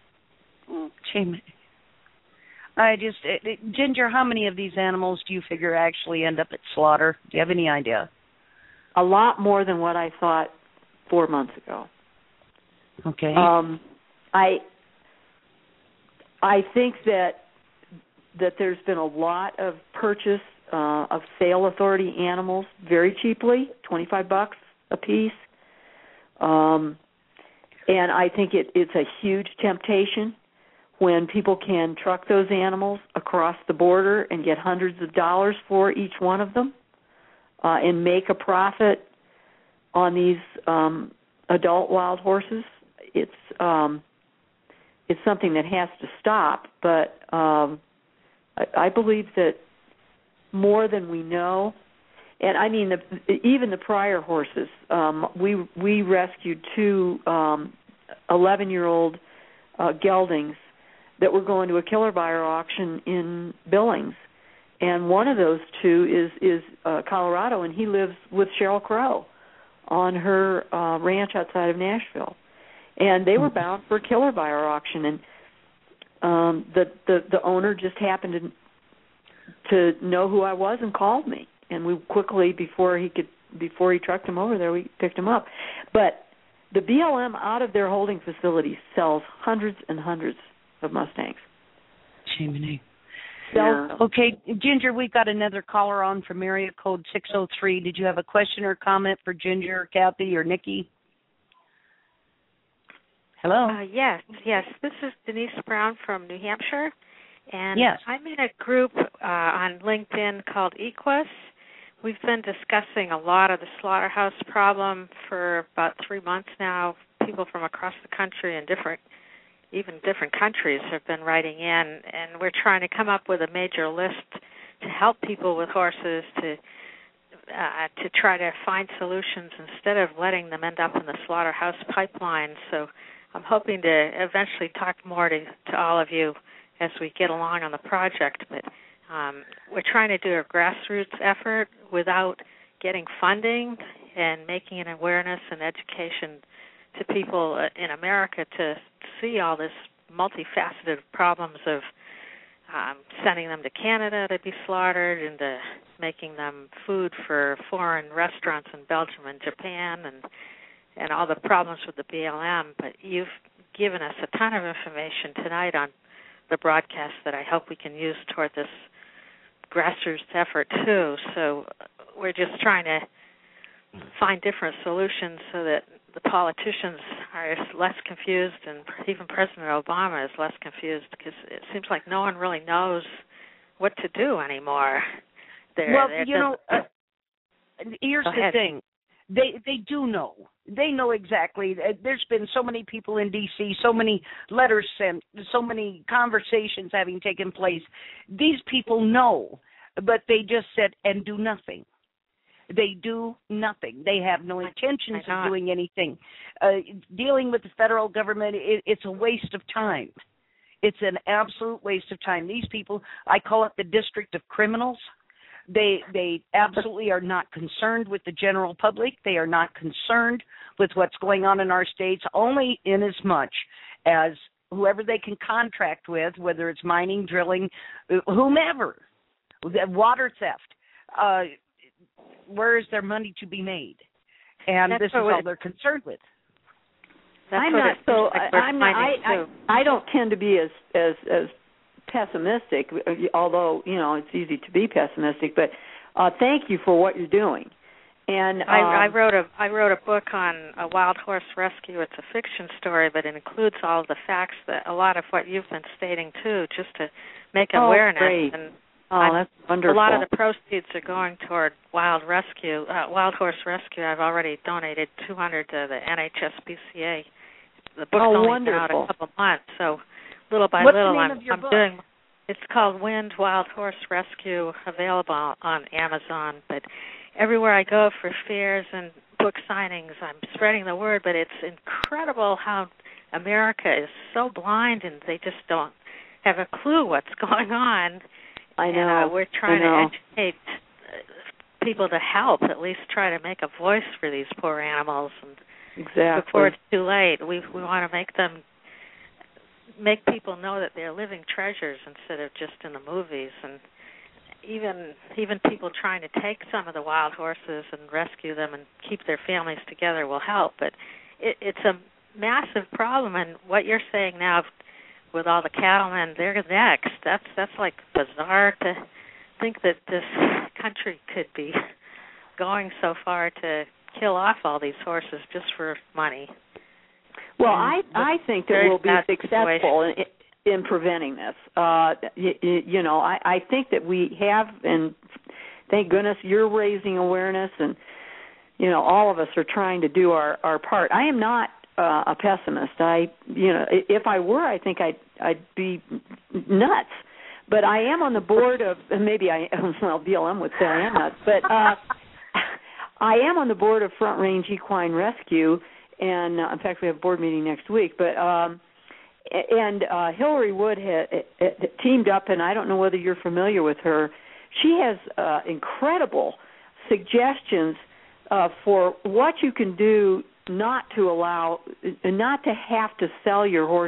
Mm. I just, it, it, Ginger, how many of these animals do you figure actually end up at slaughter? Do you have any idea? A lot more than what I thought four months ago. Okay. Um, I I think that that there's been a lot of purchase uh, of sale authority animals very cheaply, twenty-five bucks a piece. Um, and I think it, it's a huge temptation when people can truck those animals across the border and get hundreds of dollars for each one of them uh, and make a profit on these um, adult wild horses. It's um, it's something that has to stop, but um, I, I believe that more than we know, and I mean the, even the Pryor horses. Um, we we rescued two um, eleven-year-old uh, geldings that were going to a killer buyer auction in Billings, and one of those two is is uh, Colorado, and he lives with Sheryl Crow on her uh, ranch outside of Nashville, and they were bound for a killer buyer auction, and um, the, the the owner just happened to to know who I was and called me, and we quickly before he could before he trucked him over there, we picked him up. But the B L M out of their holding facility sells hundreds and hundreds of Mustangs. Jiminy. Self- yeah. Okay, Ginger, we've got another caller on from area code six oh three. Did you have a question or comment for Ginger, Kathy, or Nikki? Hello? Uh, yes, yes. This is Denise Brown from New Hampshire, and yes. I'm in a group uh, on LinkedIn called Equus. We've been discussing a lot of the slaughterhouse problem for about three months now. People from across the country and different, even different countries have been writing in, and we're trying to come up with a major list to help people with horses to uh, to try to find solutions instead of letting them end up in the slaughterhouse pipeline. So I'm hoping to eventually talk more to, to all of you as we get along on the project, but um, we're trying to do a grassroots effort without getting funding and making an awareness and education to people in America to see all this multifaceted problems of um, sending them to Canada to be slaughtered and to making them food for foreign restaurants in Belgium and Japan and and all the problems with the B L M. But you've given us a ton of information tonight on the broadcast that I hope we can use toward this grassroots effort too. So we're just trying to find different solutions so that the politicians are less confused, and even President Obama is less confused, because it seems like no one really knows what to do anymore. They're, well, they're you know, uh, here's Go the ahead. thing. They they do know. They know exactly. There's been so many people in D C, so many letters sent, so many conversations having taken place. These people know, but they just sit and do nothing. They do nothing. They have no intentions of doing anything. Uh, dealing with the federal government, it, it's a waste of time. It's an absolute waste of time. These people, I call it the district of criminals. They they absolutely are not concerned with the general public. They are not concerned with what's going on in our states, only in as much as whoever they can contract with, whether it's mining, drilling, whomever, water theft, uh, where is their money to be made? And That's this is all they're concerned with. That's I'm not so. Like I, I'm not. I, I I don't tend to be as as as pessimistic, although you know it's easy to be pessimistic. But uh, thank you for what you're doing. And um, I, I wrote a I wrote a book on a wild horse rescue. It's a fiction story, but it includes all of the facts that a lot of what you've been stating too, just to make oh, awareness. Great. And oh, that's wonderful. A lot of the proceeds are going toward wild rescue, uh, wild horse rescue. I've already donated two hundred to the N H S P C A. The book's oh, only wonderful. been out a couple months, so little by What's little, the name I'm, of your I'm book? doing. It's called Wind Wild Horse Rescue, available on Amazon. But everywhere I go for fairs and book signings, I'm spreading the word. But it's incredible how America is so blind, and they just don't have a clue what's going on. I know. And, uh, we're trying I know. to educate people to help, at least try to make a voice for these poor animals. And exactly. before it's too late, we we want to make them. make people know that they're living treasures instead of just in the movies. And even even people trying to take some of the wild horses and rescue them and keep their families together will help. But it, it's a massive problem, and what you're saying now with all the cattlemen, they're next. That's that's like bizarre to think that this country could be going so far to kill off all these horses just for money. Well, I I think that we'll be successful in, in preventing this. Uh, you, you know, I, I think that we have, and thank goodness you're raising awareness, and you know, all of us are trying to do our, our part. I am not uh, a pessimist. I, you know, if I were, I think I'd I'd be nuts. But I am on the board of, maybe I, well, B L M would say I am nuts, but uh, I am on the board of Front Range Equine Rescue. And uh, in fact, we have a board meeting next week. But um, and uh, Hillary Wood had, had teamed up, and I don't know whether you're familiar with her. She has uh, incredible suggestions uh, for what you can do not to allow, not to have to sell your horse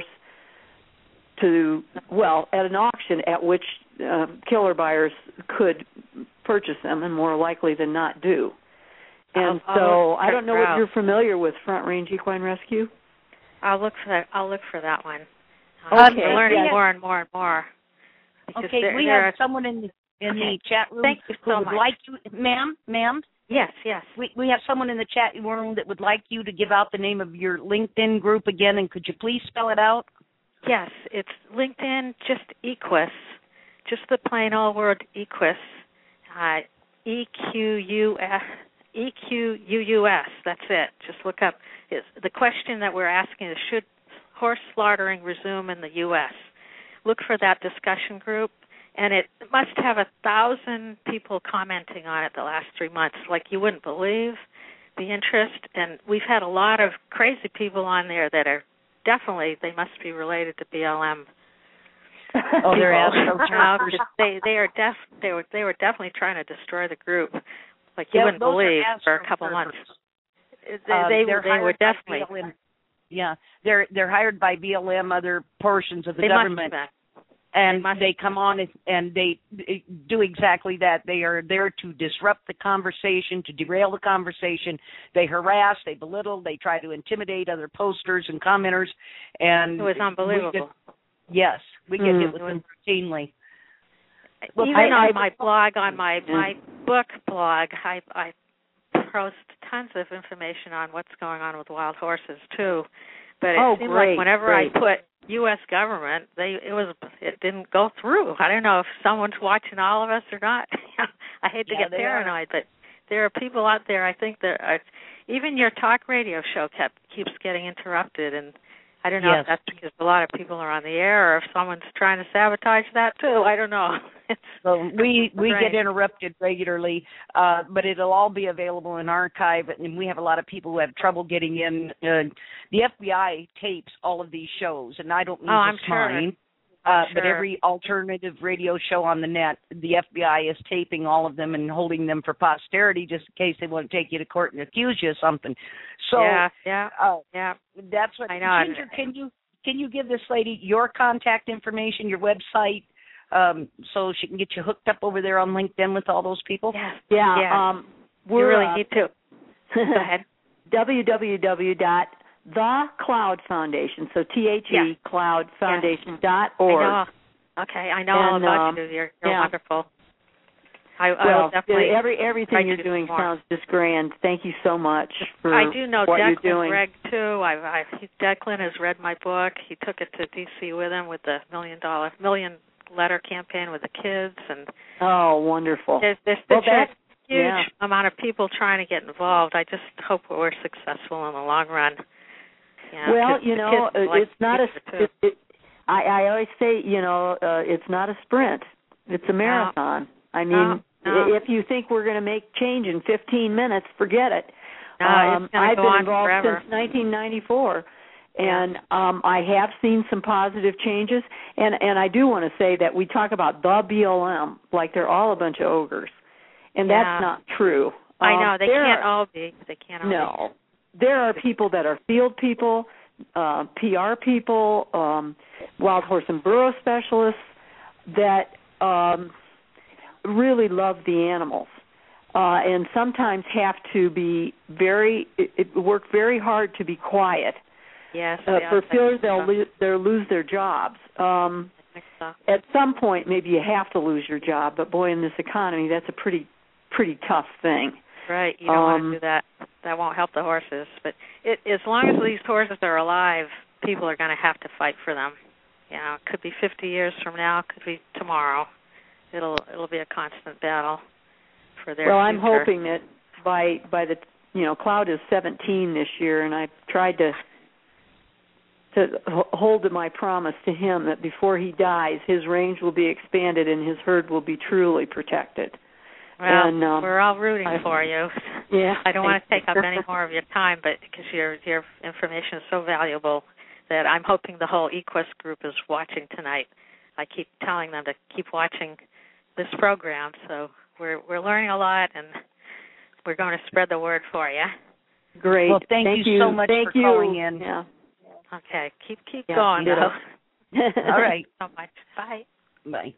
to, well, at an auction at which uh, killer buyers could purchase them, and more likely than not do. And I'll, so I'll I don't know if out. you're familiar with Front Range Equine Rescue. I'll look for that. I'll look for that one. Okay. I'm learning yeah. more and more and more. Okay, there, we there have are, someone in the in okay. the chat room Thank you who so would much. like you, ma'am, ma'am. Yes, yes. We we have someone in the chat room that would like you to give out the name of your LinkedIn group again, and could you please spell it out? Yes, it's LinkedIn, just Equus, just the plain old word Equus, uh, E Q U S, E Q U U S, that's it. Just look up. It's, the question that we're asking is, should horse slaughtering resume in the U S? Look for that discussion group, and it must have a thousand people commenting on it the last three months, like you wouldn't believe the interest. And we've had a lot of crazy people on there that are definitely, they must be related to B L M. Oh, they're astroturfers. they they are def they were they were definitely trying to destroy the group, like you yeah, wouldn't believe, for a couple turfers. months. They uh, they, they were definitely. B L M. Yeah, they're they're hired by B L M, other portions of the they government, must and they, they come on and, and they do exactly that. They are there to disrupt the conversation, to derail the conversation. They harass, they belittle, they try to intimidate other posters and commenters. And it was unbelievable. We get, yes, we get mm. hit with them routinely. Well, even I, on I, my blog, on my my book blog, I I post tons of information on what's going on with wild horses too. But it oh, seemed great, like whenever great. I put U S government, they it was it didn't go through. I don't know if someone's watching all of us or not. I hate to yeah, get paranoid, are. but there are people out there. I think that are, even your talk radio show kept keeps getting interrupted, and I don't know yes. if that's because a lot of people are on the air or if someone's trying to sabotage that too. I don't know. It's so we we strange. get interrupted regularly, uh, but it'll all be available in archive. And we have a lot of people who have trouble getting in. Uh, the F B I tapes all of these shows, and I don't mean oh, just I'm sure. mine. I'm Uh, sure. But every alternative radio show on the net, the F B I is taping all of them and holding them for posterity, just in case they want to take you to court and accuse you of something. So yeah, yeah, uh, yeah. That's what. I know. Ginger, can you can you give this lady your contact information, your website, um, so she can get you hooked up over there on LinkedIn with all those people? Yes. Yeah, yeah. um, we we're, really uh, need to. Go ahead. w w w dot the cloud foundation, so T H E yeah. cloud foundation dot org. I know. Okay, I know all and, about um, you. You're, you're yeah. wonderful. I, I well, will definitely. every everything you're doing more. sounds just grand. Thank you so much for I do know what Declan you're doing. Gregg too. I, I he, Declan has read my book. He took it to D C with him with the million dollar million letter campaign with the kids, and oh, wonderful. There's, there's well, such a huge yeah. amount of people trying to get involved. I just hope we're successful in the long run. Yeah, well, you know, like it's not a. It, it, I, I always say, you know, uh, it's not a sprint; it's a marathon. No. I mean, no, no. if you think we're going to make change in fifteen minutes, forget it. No, um, it's gonna I've go been on involved forever. since nineteen ninety-four, yeah. and um, I have seen some positive changes. And and I do want to say that we talk about the B L M like they're all a bunch of ogres, and yeah. that's not true. I um, know they can't all be. They can't all no. be. There are people that are field people, uh, P R people, um, wild horse and burro specialists that um, really love the animals, uh, and sometimes have to be very it, it work very hard to be quiet. Yes, uh, yes, for fear so. they'll lo- they'll lose their jobs. Um, I think so. At some point, maybe you have to lose your job, but boy, in this economy, that's a pretty pretty tough thing. Right, you don't um, want to do that. That won't help the horses. But it, as long as these horses are alive, people are going to have to fight for them. You know, it could be fifty years from now, it could be tomorrow. It'll it'll be a constant battle for their well, future. I'm hoping that by by the you know Cloud is seventeen this year, and I've tried to to hold to my promise to him that before he dies, his range will be expanded and his herd will be truly protected. Well, and, um, we're all rooting I, for you. Yeah, I don't want to take up any more of your time, but because your your information is so valuable that I'm hoping the whole Equus group is watching tonight. I keep telling them to keep watching this program, so we're we're learning a lot, and we're going to spread the word for you. Great. Well, thank, thank you, you so much thank for you. calling in. Yeah. Okay, keep keep Yeah, going, though. All right. So much. Bye. Bye.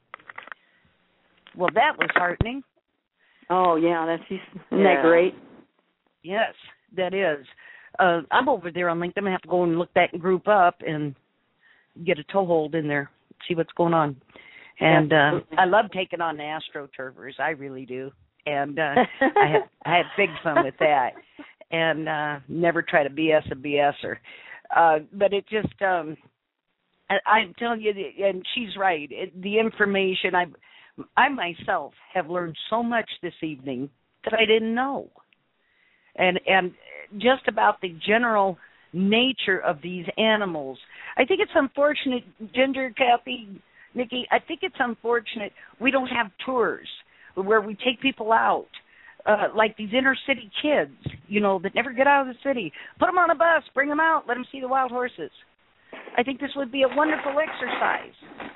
Well, that was heartening. Oh, yeah, that's isn't Yeah. that great? Yes, that is. Uh, I'm over there on LinkedIn. I'm going to have to go and look that group up and get a toehold in there, see what's going on. And uh, I love taking on the astroturfers. I really do. And uh, I had I had big fun with that. And uh, never try to B S a BSer. Uh, but it just, um, I, I'm telling you, and she's right, it, the information, I I myself have learned so much this evening that I didn't know. And and just about the general nature of these animals. I think it's unfortunate, Ginger, Kathy, Nikki, I think it's unfortunate we don't have tours where we take people out, uh, like these inner city kids, you know, that never get out of the city. Put them on a bus, bring them out, let them see the wild horses. I think this would be a wonderful exercise.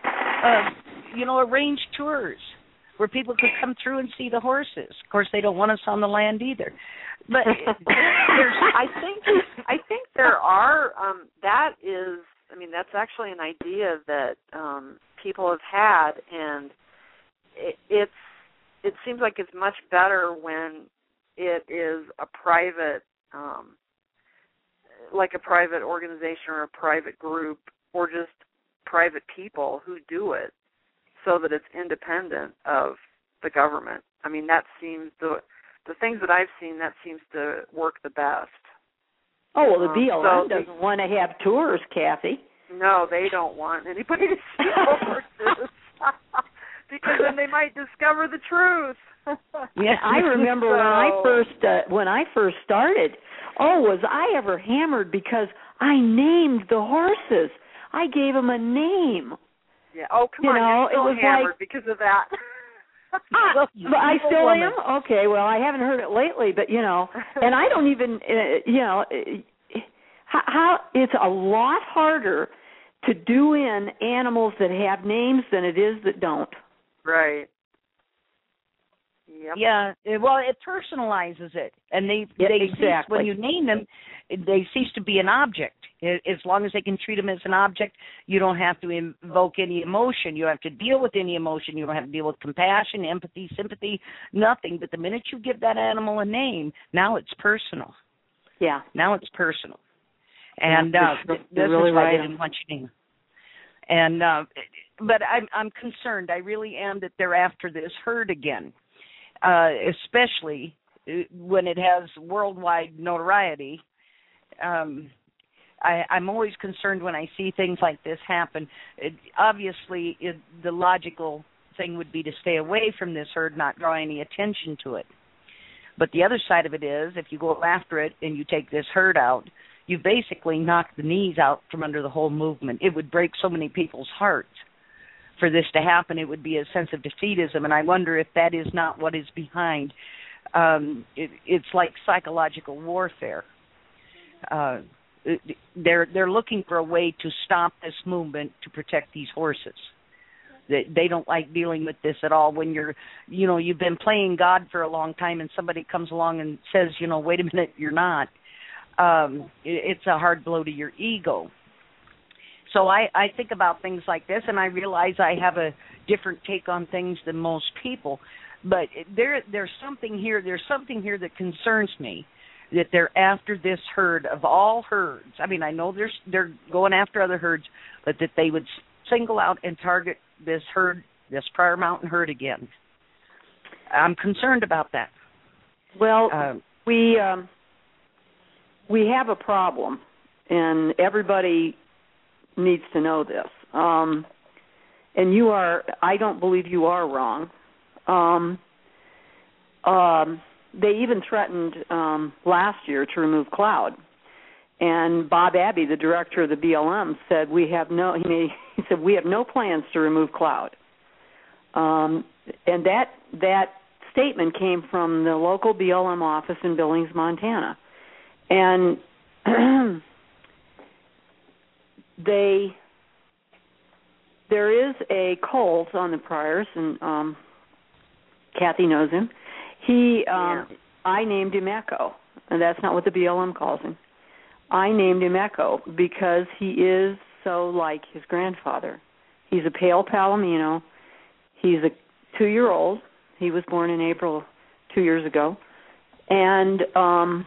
Uh, you know, arrange tours where people could come through and see the horses. Of course, they don't want us on the land either. But there's, I think, I think there are. Um, that is, I mean, that's actually an idea that um, people have had, and it, it's. It seems like it's much better when it is a private, um, like a private organization or a private group, or just private people who do it, so that it's independent of the government. I mean, that seems the the things that I've seen, that seems to work the best. Oh, well, the um, B L M so doesn't the, want to have tours, Kathy. No, they don't want anybody to see horses. Because then they might discover the truth. Yeah, I remember so, when I first uh, when I first started. Oh, was I ever hammered because I named the horses? I gave them a name. Yeah. Oh, come you on, know, you're still it was hammered like, because of that. ah, but I still am. Okay, well, I haven't heard it lately, but you know, and I don't even, uh, you know, how, how it's a lot harder to do in animals that have names than it is that don't. Right. Yep. Yeah, well, it personalizes it, and they yeah, they exactly. cease, when you name them, they cease to be an object. As long as they can treat them as an object, you don't have to invoke any emotion. You don't have to deal with any emotion. You don't have to deal with compassion, empathy, sympathy, nothing. But the minute you give that animal a name, now it's personal. Yeah. Now it's personal. And yeah, uh, this really is why right. they didn't want your name. And uh, but I'm I'm concerned. I really am that they're after this herd again, uh, especially when it has worldwide notoriety. Um, I, I'm always concerned when I see things like this happen. It, obviously, it, the logical thing would be to stay away from this herd, not draw any attention to it. But the other side of it is, if you go after it and you take this herd out, you basically knock the knees out from under the whole movement. It would break so many people's hearts. For this to happen, it would be a sense of defeatism, and I wonder if that is not what is behind. Um, it, it's like psychological warfare. Uh, they're they're looking for a way to stop this movement to protect these horses. They, they don't like dealing with this at all. When you're, you know, you've been playing God for a long time, and somebody comes along and says, you know, wait a minute, you're not. Um, it, it's a hard blow to your ego. So I, I think about things like this, and I realize I have a different take on things than most people. But there, there's something here. There's something here that concerns me. That they're after this herd of all herds. I mean, I know they're they're going after other herds, but that they would single out and target this herd, this Pryor Mountain herd again. I'm concerned about that. Well, uh, we um, we have a problem, and everybody needs to know this. Um, and you are, I don't believe you are wrong. Um, um, they even threatened um, last year to remove Cloud. And Bob Abbey, the director of the B L M, said we have no. He, he said we have no plans to remove Cloud. Um, and that that statement came from the local B L M office in Billings, Montana, and they there is a Colt on the Pryors, and um, Kathy knows him. He, um, yeah. I named him Echo, and that's not what the B L M calls him. I named him Echo because he is so like his grandfather. He's a pale Palomino. He's a two-year-old. He was born in April two years ago. And um,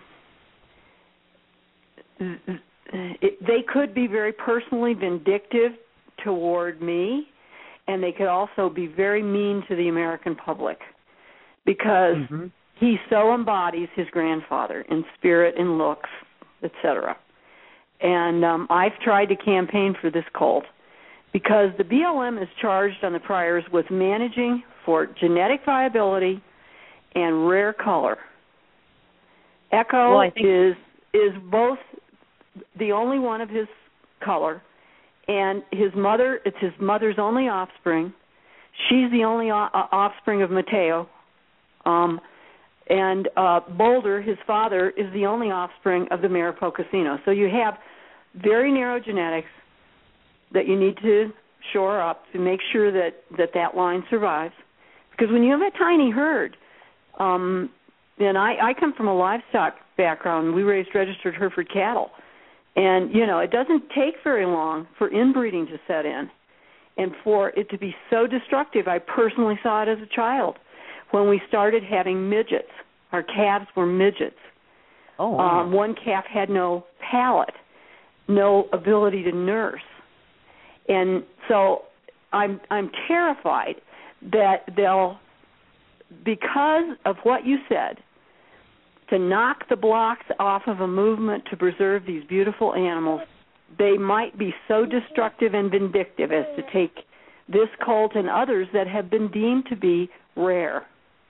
it, they could be very personally vindictive toward me and they could also be very mean to the American public because mm-hmm. he so embodies his grandfather in spirit, in looks, et cetera. And um, I've tried to campaign for this cult because the B L M is charged on the priors with managing for genetic viability and rare color. Echo well, think- is is both the only one of his color, and his mother, it's his mother's only offspring. She's the only o- offspring of Mateo. Um, and uh, Boulder, his father, is the only offspring of the Mariposa Casino. So you have very narrow genetics that you need to shore up to make sure that that, that line survives. Because when you have a tiny herd, um, and I, I come from a livestock background. We raised registered Hereford cattle. And, you know, it doesn't take very long for inbreeding to set in and for it to be so destructive. I personally saw it as a child when we started having midgets. Our calves were midgets. Oh, wow. Um, one calf had no palate, no ability to nurse. And so I'm I'm terrified that they'll, because of what you said, to knock the blocks off of a movement to preserve these beautiful animals, they might be so destructive and vindictive as to take this cult and others that have been deemed to be rare.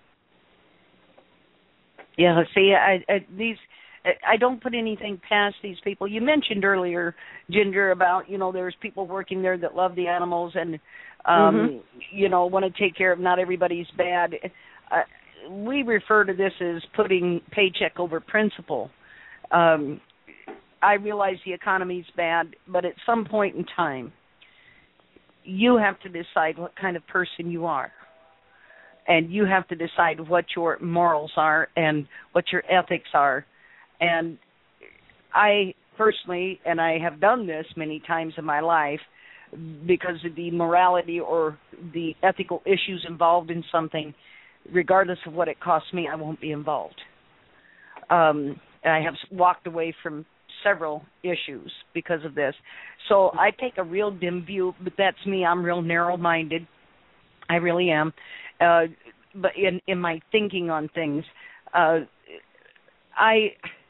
Yeah, see, I, I, these, I don't put anything past these people. You mentioned earlier, Ginger, about, you know, there's people working there that love the animals and, um, mm-hmm. you know, want to take care of, not everybody's bad. Uh, we refer to this as putting paycheck over principle. Um, I realize the economy's bad, but at some point in time, you have to decide what kind of person you are. And you have to decide what your morals are and what your ethics are. And I personally, and I have done this many times in my life, because of the morality or the ethical issues involved in something, regardless of what it costs me, I won't be involved. Um, I have walked away from several issues because of this. So I take a real dim view, but that's me. I'm real narrow-minded. I really am. Uh, but in, in my thinking on things, uh, I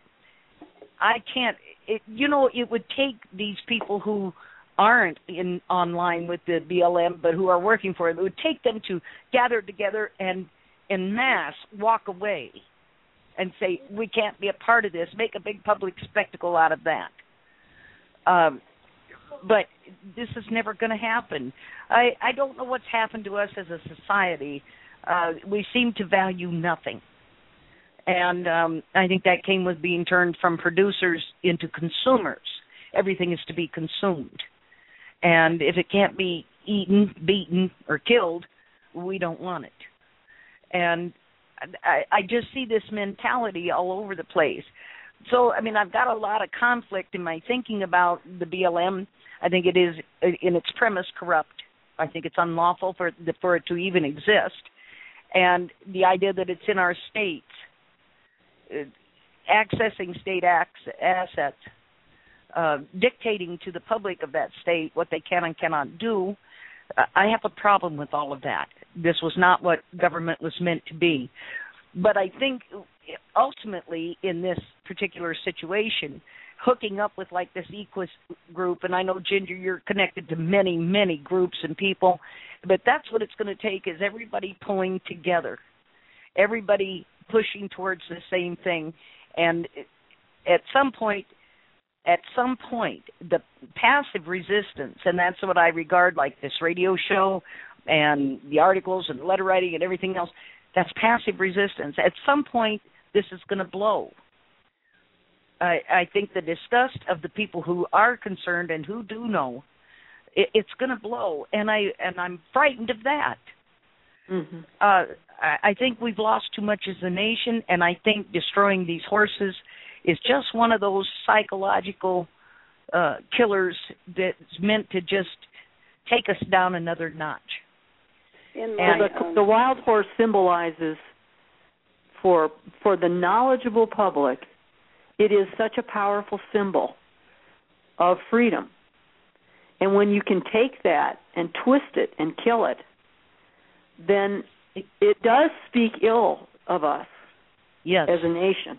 I can't, it, you know, it would take these people who aren't in online with the B L M, but who are working for it, it would take them to gather together and en masse walk away and say, we can't be a part of this, make a big public spectacle out of that. Um, but this is never going to happen. I, I don't know what's happened to us as a society. Uh, we seem to value nothing. And um, I think that came with being turned from producers into consumers. Everything is to be consumed. And if it can't be eaten, beaten, or killed, we don't want it. And I, I just see this mentality all over the place. So, I mean, I've got a lot of conflict in my thinking about the B L M. I think it is, in its premise, corrupt. I think it's unlawful for, for it to even exist. And the idea that it's in our states, accessing state assets, uh, dictating to the public of that state what they can and cannot do, I have a problem with all of that. This was not what government was meant to be. But I think ultimately in this particular situation, hooking up with like this Equus group, and I know, Ginger, you're connected to many, many groups and people, but that's what it's going to take, is everybody pulling together, everybody pushing towards the same thing. And at some point, at some point, the passive resistance, and that's what I regard like this radio show and the articles and letter writing and everything else, that's passive resistance. At some point, this is going to blow. I, I think the disgust of the people who are concerned and who do know, it, it's going to blow, and I and I'm frightened of that. Mm-hmm. Uh, I, I think we've lost too much as a nation, and I think destroying these horses is just one of those psychological uh, killers that's meant to just take us down another notch. And the, the wild horse symbolizes, for for the knowledgeable public, it is such a powerful symbol of freedom. And when you can take that and twist it and kill it, then it, it does speak ill of us yes. as a nation.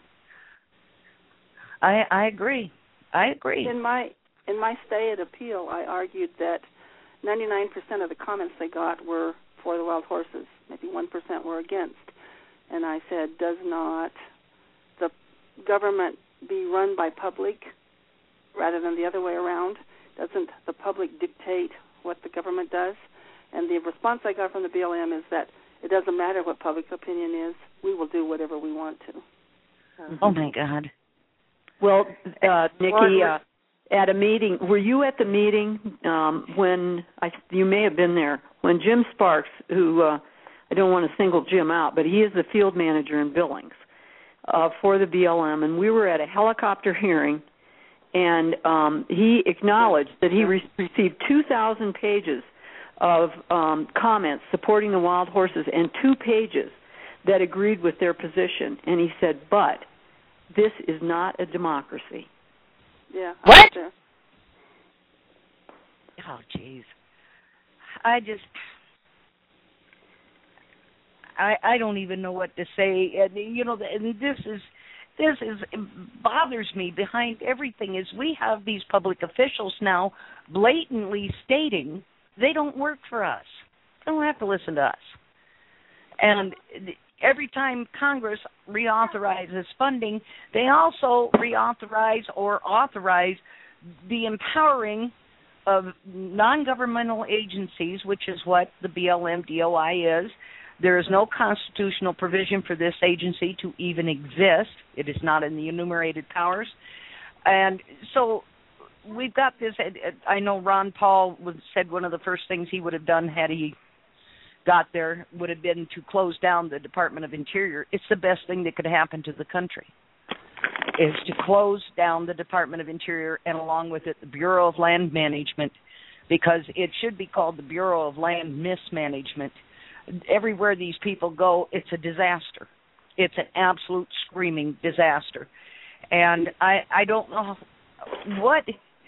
I I agree. I agree. In my in my stay at appeal, I argued that ninety-nine percent of the comments they got were for the wild horses. Maybe one percent were against. And I said, does not the government be run by public rather than the other way around? Doesn't the public dictate what the government does? And the response I got from the B L M is that it doesn't matter what public opinion is. We will do whatever we want to. Uh-huh. Oh, my God. Well, uh, Nikki, uh, at a meeting, were you at the meeting um, when, I, you may have been there, when Jim Sparks, who, uh, I don't want to single Jim out, but he is the field manager in Billings uh, for the B L M, and we were at a helicopter hearing, and um, he acknowledged that he re- received two thousand pages of um, comments supporting the wild horses and two pages that agreed with their position. And he said, but this is not a democracy. Yeah. What? Oh, jeez. I just, I I don't even know what to say. And, you know, and this is, this is bothers me behind everything is we have these public officials now blatantly stating they don't work for us. They don't have to listen to us. And every time Congress reauthorizes funding, they also reauthorize or authorize the empowering of non-governmental agencies, which is what the B L M D O I is. There is no constitutional provision for this agency to even exist. It is not in the enumerated powers. And so we've got this. I know Ron Paul said one of the first things he would have done had he got there would have been to close down the Department of Interior. It's the best thing that could happen to the country, is to close down the Department of Interior and along with it the Bureau of Land Management, because it should be called the Bureau of Land Mismanagement. Everywhere these people go, it's a disaster. It's an absolute screaming disaster. And I, I don't know what,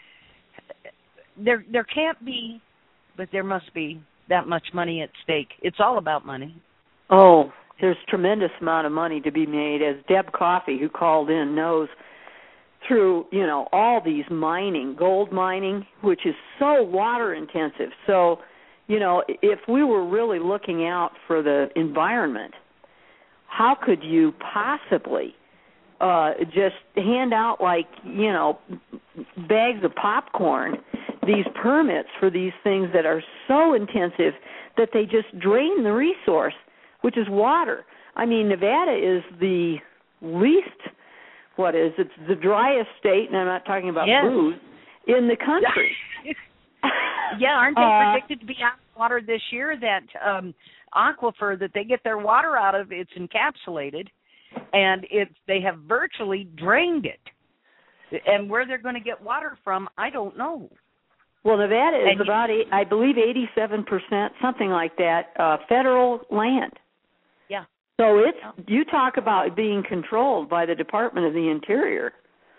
there there can't be, but there must be that much money at stake. It's all about money. Oh, there's tremendous amount of money to be made, as Deb Coffey, who called in, knows, through, you know, all these mining, gold mining, which is so water intensive. So, you know, if we were really looking out for the environment, how could you possibly uh, just hand out, like, you know, bags of popcorn, these permits for these things that are so intensive that they just drain the resource, which is water. I mean, Nevada is the least, what is, it's the driest state, and I'm not talking about yes. booze, in the country. Yeah, aren't they uh, predicted to be out of water this year? That um, aquifer that they get their water out of, it's encapsulated, and it's they have virtually drained it. And where they're going to get water from, I don't know. Well, Nevada is and about, you, I believe, eighty-seven percent, something like that, uh, federal land. Yeah. So it's, you talk about being controlled by the Department of the Interior.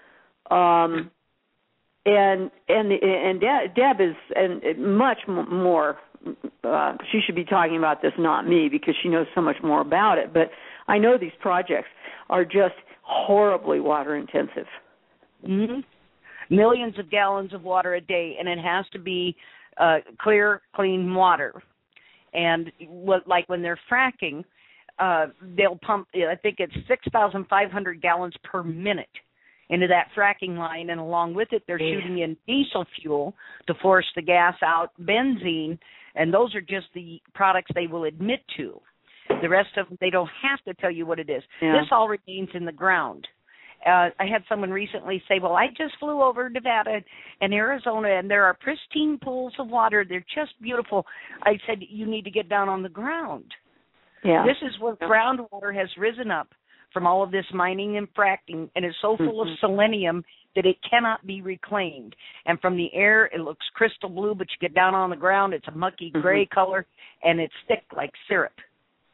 Um, and and and Deb, Deb is and much more, uh, she should be talking about this, not me, because she knows so much more about it. But I know these projects are just horribly water intensive. Mm-hmm. Millions of gallons of water a day, and it has to be uh, clear, clean water. And what, like when they're fracking, uh, they'll pump, I think it's six thousand five hundred gallons per minute into that fracking line, and along with it, they're yeah. shooting in diesel fuel to force the gas out, benzene, and those are just the products they will admit to. The rest of them, they don't have to tell you what it is. Yeah. This all remains in the ground. Uh, I had someone recently say, well, I just flew over Nevada and Arizona, and there are pristine pools of water. They're just beautiful. I said, you need to get down on the ground. Yeah. This is where groundwater has risen up from all of this mining and fracking, and is so full mm-hmm. of selenium that it cannot be reclaimed. And from the air, it looks crystal blue, but you get down on the ground, it's a mucky gray mm-hmm. color, and it's thick like syrup.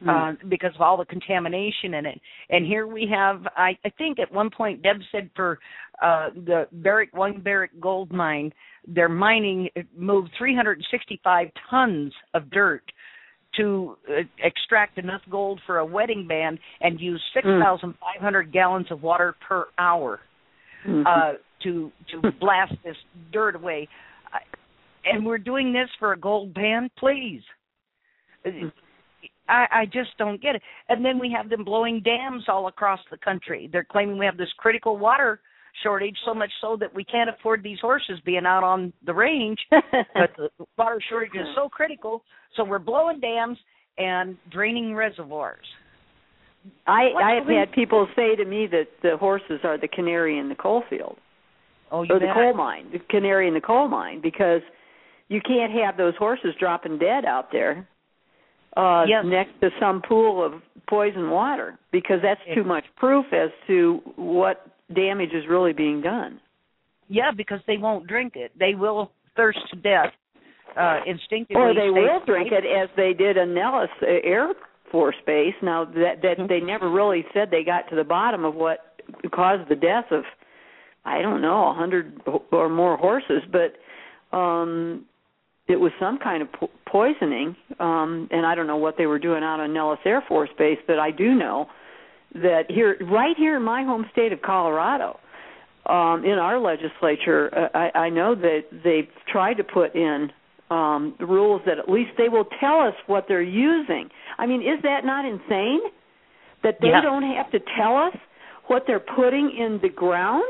uh, because of all the contamination in it. And here we have, I, I think at one point Deb said for uh, the Barrick, one Barrick gold mine, they're mining, moved three hundred sixty-five tons of dirt to uh, extract enough gold for a wedding band and use six thousand five hundred mm. gallons of water per hour mm-hmm. uh, to to blast this dirt away. Uh, and we're doing this for a gold band? Please. Mm-hmm. I, I just don't get it. And then we have them blowing dams all across the country. They're claiming we have this critical water shortage, so much so that we can't afford these horses being out on the range. But the water shortage is so critical, so we're blowing dams and draining reservoirs. I, I have had people say to me that the horses are the canary in the coal field. Oh, you or bet. the coal mine, the canary in the coal mine, because you can't have those horses dropping dead out there. Uh, yes. next to some pool of poison water, because that's too much proof as to what damage is really being done. Yeah, because they won't drink it. They will thirst to death uh, instinctively. Or they will drink it, as they did in Nellis Air Force Base. Now, that, that mm-hmm. they never really said they got to the bottom of what caused the death of, I don't know, a hundred or more horses, but um, it was some kind of po- poisoning, um, and I don't know what they were doing out on Nellis Air Force Base, but I do know that here, right here in my home state of Colorado, um, in our legislature, uh, I, I know that they've tried to put in um, rules that at least they will tell us what they're using. I mean, is that not insane? That they yeah. don't have to tell us what they're putting in the ground?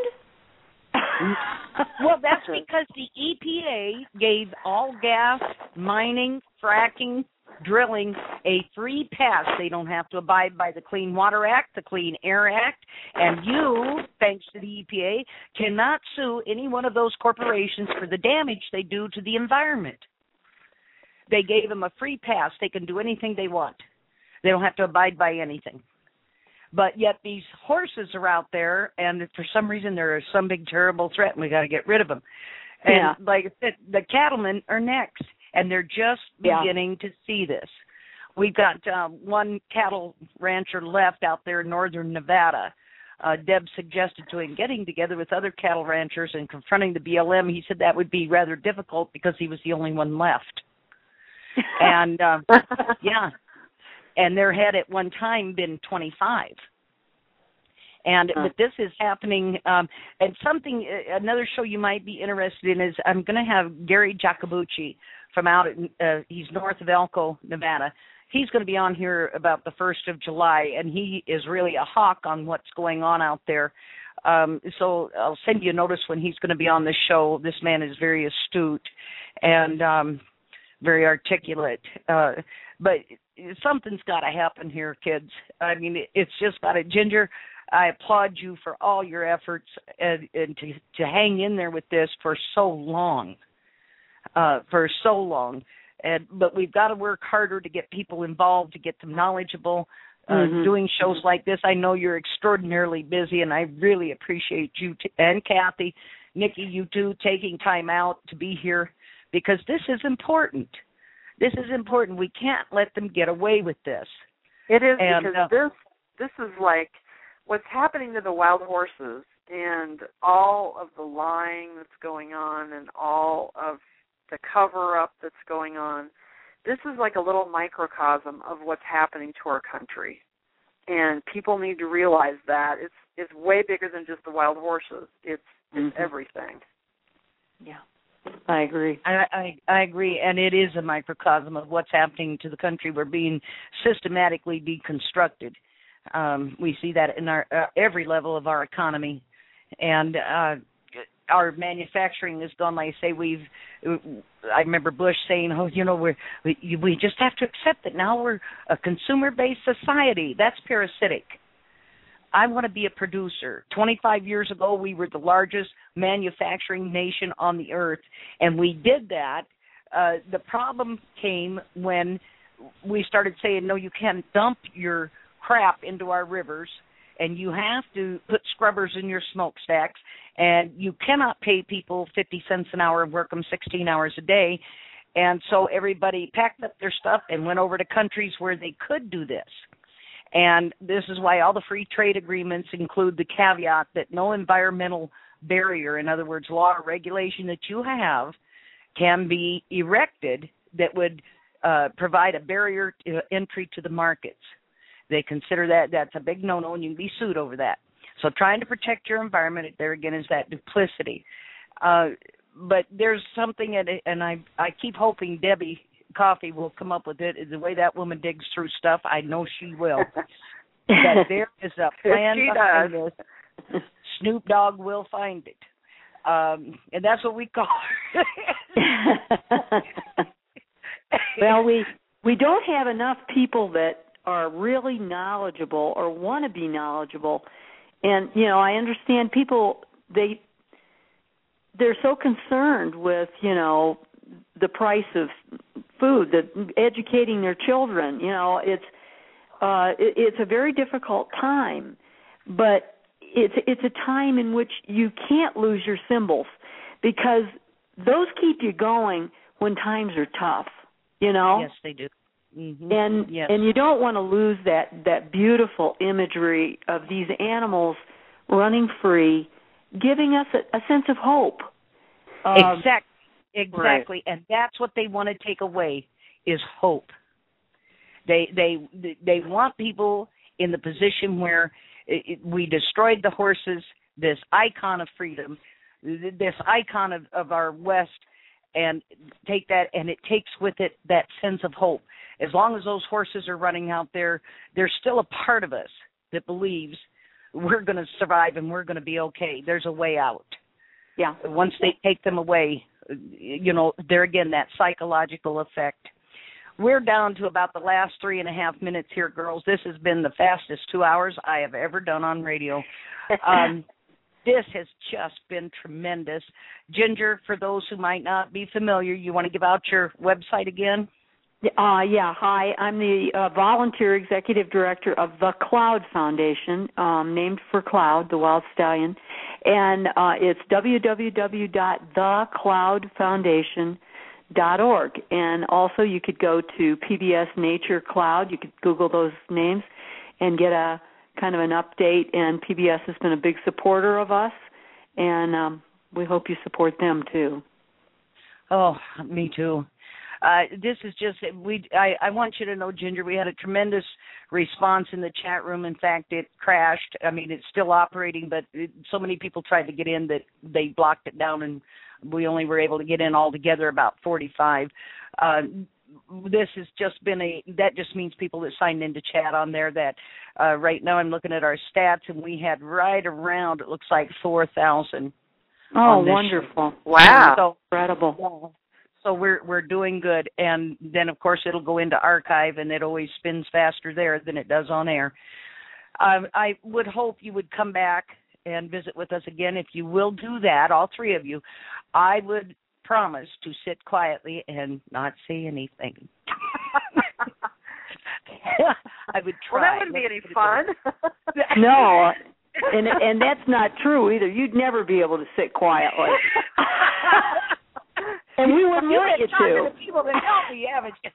Well, that's because the E P A gave all gas, mining, fracking, drilling a free pass. They don't have to abide by the Clean Water Act, the Clean Air Act, and you, thanks to the E P A, cannot sue any one of those corporations for the damage they do to the environment. They gave them a free pass. They can do anything they want. They don't have to abide by anything. But yet these horses are out there, and for some reason they're some big, terrible threat, and we got to get rid of them. And yeah. like I said, the cattlemen are next, and they're just yeah. beginning to see this. We've got uh, one cattle rancher left out there in northern Nevada. Uh, Deb suggested to him getting together with other cattle ranchers and confronting the B L M. He said that would be rather difficult because he was the only one left. and, uh, yeah. And there had at one time been twenty-five. And huh. but this is happening, um, and something, another show you might be interested in is I'm going to have Gary Jacobucci from out, in, uh, he's north of Elko, Nevada. He's going to be on here about the first of July, and he is really a hawk on what's going on out there. Um, so I'll send you a notice when he's going to be on the show. This man is very astute and um, very articulate. Uh, but something's got to happen here, kids. I mean, it's just got to. Ginger, I applaud you for all your efforts and, and to, to hang in there with this for so long, uh, for so long. And but we've got to work harder to get people involved, to get them knowledgeable. Uh, mm-hmm. Doing shows like this, I know you're extraordinarily busy, and I really appreciate you t- and Kathy, Nikki, you two taking time out to be here because this is important. This is important. We can't let them get away with this. It is and, because uh, this this is like what's happening to the wild horses and all of the lying that's going on and all of the cover-up that's going on. This is like a little microcosm of what's happening to our country. And people need to realize that. It's it's way bigger than just the wild horses. It's, it's mm-hmm. everything. Yeah. I agree. I, I I agree, and it is a microcosm of what's happening to the country. We're being systematically deconstructed. Um, we see that in our uh, every level of our economy, and uh, our manufacturing has gone. Like I say, we've. I remember Bush saying, "Oh, you know, we're we, we just have to accept that now we're a consumer-based society." That's parasitic. I want to be a producer. twenty-five years ago, we were the largest manufacturing nation on the earth, and we did that. Uh, the problem came when we started saying, no, you can't dump your crap into our rivers, and you have to put scrubbers in your smokestacks, and you cannot pay people fifty cents an hour and work them sixteen hours a day. And so everybody packed up their stuff and went over to countries where they could do this. And this is why all the free trade agreements include the caveat that no environmental barrier, in other words, law or regulation that you have, can be erected that would uh, provide a barrier to entry to the markets. They consider that that's a big no-no, and you can be sued over that. So trying to protect your environment, there again, is that duplicity. Uh, but there's something, in it, and I, I keep hoping Debbie Coffee will come up with it, is the way that woman digs through stuff. I know she will. That there is a plan behind this. Snoop Dogg will find it. Um, and that's what we call her. Well, we we don't have enough people that are really knowledgeable or want to be knowledgeable. And, you know, I understand people, they, they're so concerned with, you know, the price of food, the educating their children. You know, it's uh, it, it's a very difficult time, but it's it's a time in which you can't lose your symbols, because those keep you going when times are tough. You know. Yes, they do. Mm-hmm. And yes. and you don't want to lose that that beautiful imagery of these animals running free, giving us a, a sense of hope. Um, exactly. Exactly, right. And that's what they want to take away is hope. They they they want people in the position where it, it, we destroyed the horses, this icon of freedom, this icon of, of our West, and take that, and it takes with it that sense of hope. As long as those horses are running out there, there's still a part of us that believes we're going to survive and we're going to be okay. There's a way out. Yeah. Once they take them away, you know, there again, that psychological effect. We're down to about the last three and a half minutes here, girls. This has been the fastest two hours I have ever done on radio. Um, this has just been tremendous. Ginger, for those who might not be familiar, you want to give out your website again? Uh, yeah, hi. I'm the uh, volunteer executive director of the Cloud Foundation, um, named for Cloud, the wild stallion. And uh, it's w w w dot the cloud foundation dot org. And also you could go to P B S Nature Cloud. You could Google those names and get a kind of an update. And P B S has been a big supporter of us, and um, we hope you support them too. Oh, me too. Uh, this is just, we. I, I want you to know, Ginger, we had a tremendous response in the chat room. In fact, it crashed. I mean, it's still operating, but it, so many people tried to get in that they blocked it down, and we only were able to get in altogether about forty-five. Uh, this has just been a, that just means people that signed into chat on there that uh, right now I'm looking at our stats, and we had right around, it looks like four thousand. Oh, wonderful. Show. Wow. So, incredible. Yeah. So we're we're doing good, and then of course it'll go into archive, and it always spins faster there than it does on air. Um, I would hope you would come back and visit with us again. If you will do that, all three of you, I would promise to sit quietly and not say anything. I would try. Well, that wouldn't be any fun. No, and and that's not true either. You'd never be able to sit quietly. And we wouldn't want you to. To people that help me, haven't you?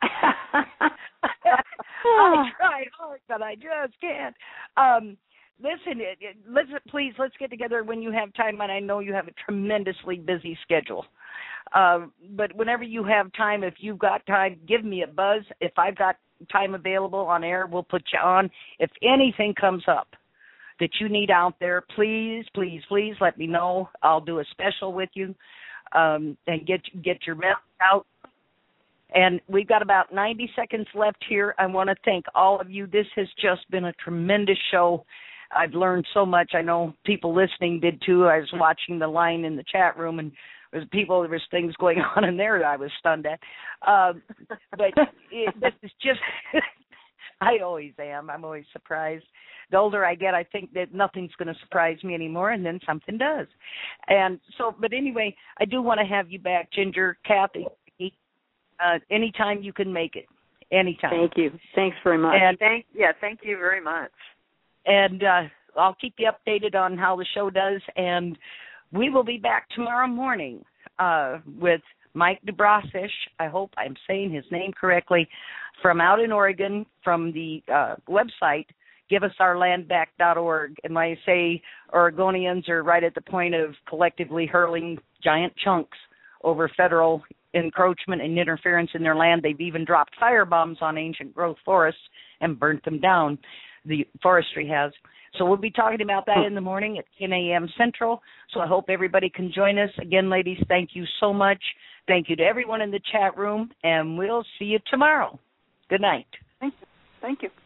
I tried hard, but I just can't. Um, listen, it, it, listen, please, let's get together when you have time, and I know you have a tremendously busy schedule. Uh, but whenever you have time, if you've got time, give me a buzz. If I've got time available on air, we'll put you on. If anything comes up that you need out there, please, please, please let me know. I'll do a special with you. Um, and get get your message out. And we've got about ninety seconds left here. I want to thank all of you. This has just been a tremendous show. I've learned so much. I know people listening did too. I was watching the line in the chat room, and there was people, there was things going on in there that I was stunned at. Um, but it, this is just, I always am. I'm always surprised. The older I get, I think that nothing's going to surprise me anymore, and then something does. And so, but anyway, I do want to have you back, Ginger, Kathy, uh, anytime you can make it, anytime. Thank you. Thanks very much. And thank, yeah, thank you very much. And uh, I'll keep you updated on how the show does, and we will be back tomorrow morning uh, with Mike DeBrasish, I hope I'm saying his name correctly, from out in Oregon, from the uh, website, give us our land back dot org. And when I say Oregonians are right at the point of collectively hurling giant chunks over federal encroachment and interference in their land. They've even dropped firebombs on ancient growth forests and burnt them down. The forestry has. So we'll be talking about that in the morning at ten a.m. Central. So I hope everybody can join us. Again, ladies, thank you so much. Thank you to everyone in the chat room, and we'll see you tomorrow. Good night. Thank you. Thank you.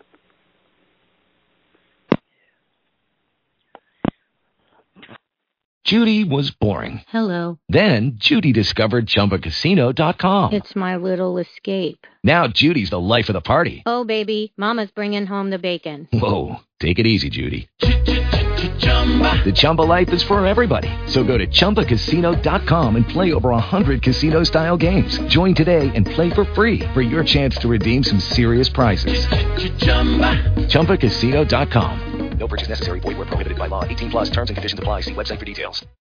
Judy was boring. Hello. Then Judy discovered Chumba Casino dot com. It's my little escape. Now Judy's the life of the party. Oh, baby, mama's bringing home the bacon. Whoa, take it easy, Judy. The Chumba life is for everybody. So go to Chumba Casino dot com and play over one hundred casino-style games. Join today and play for free for your chance to redeem some serious prizes. Chumba Casino dot com. No purchase necessary. Void where prohibited by law. eighteen plus terms and conditions apply. See website for details.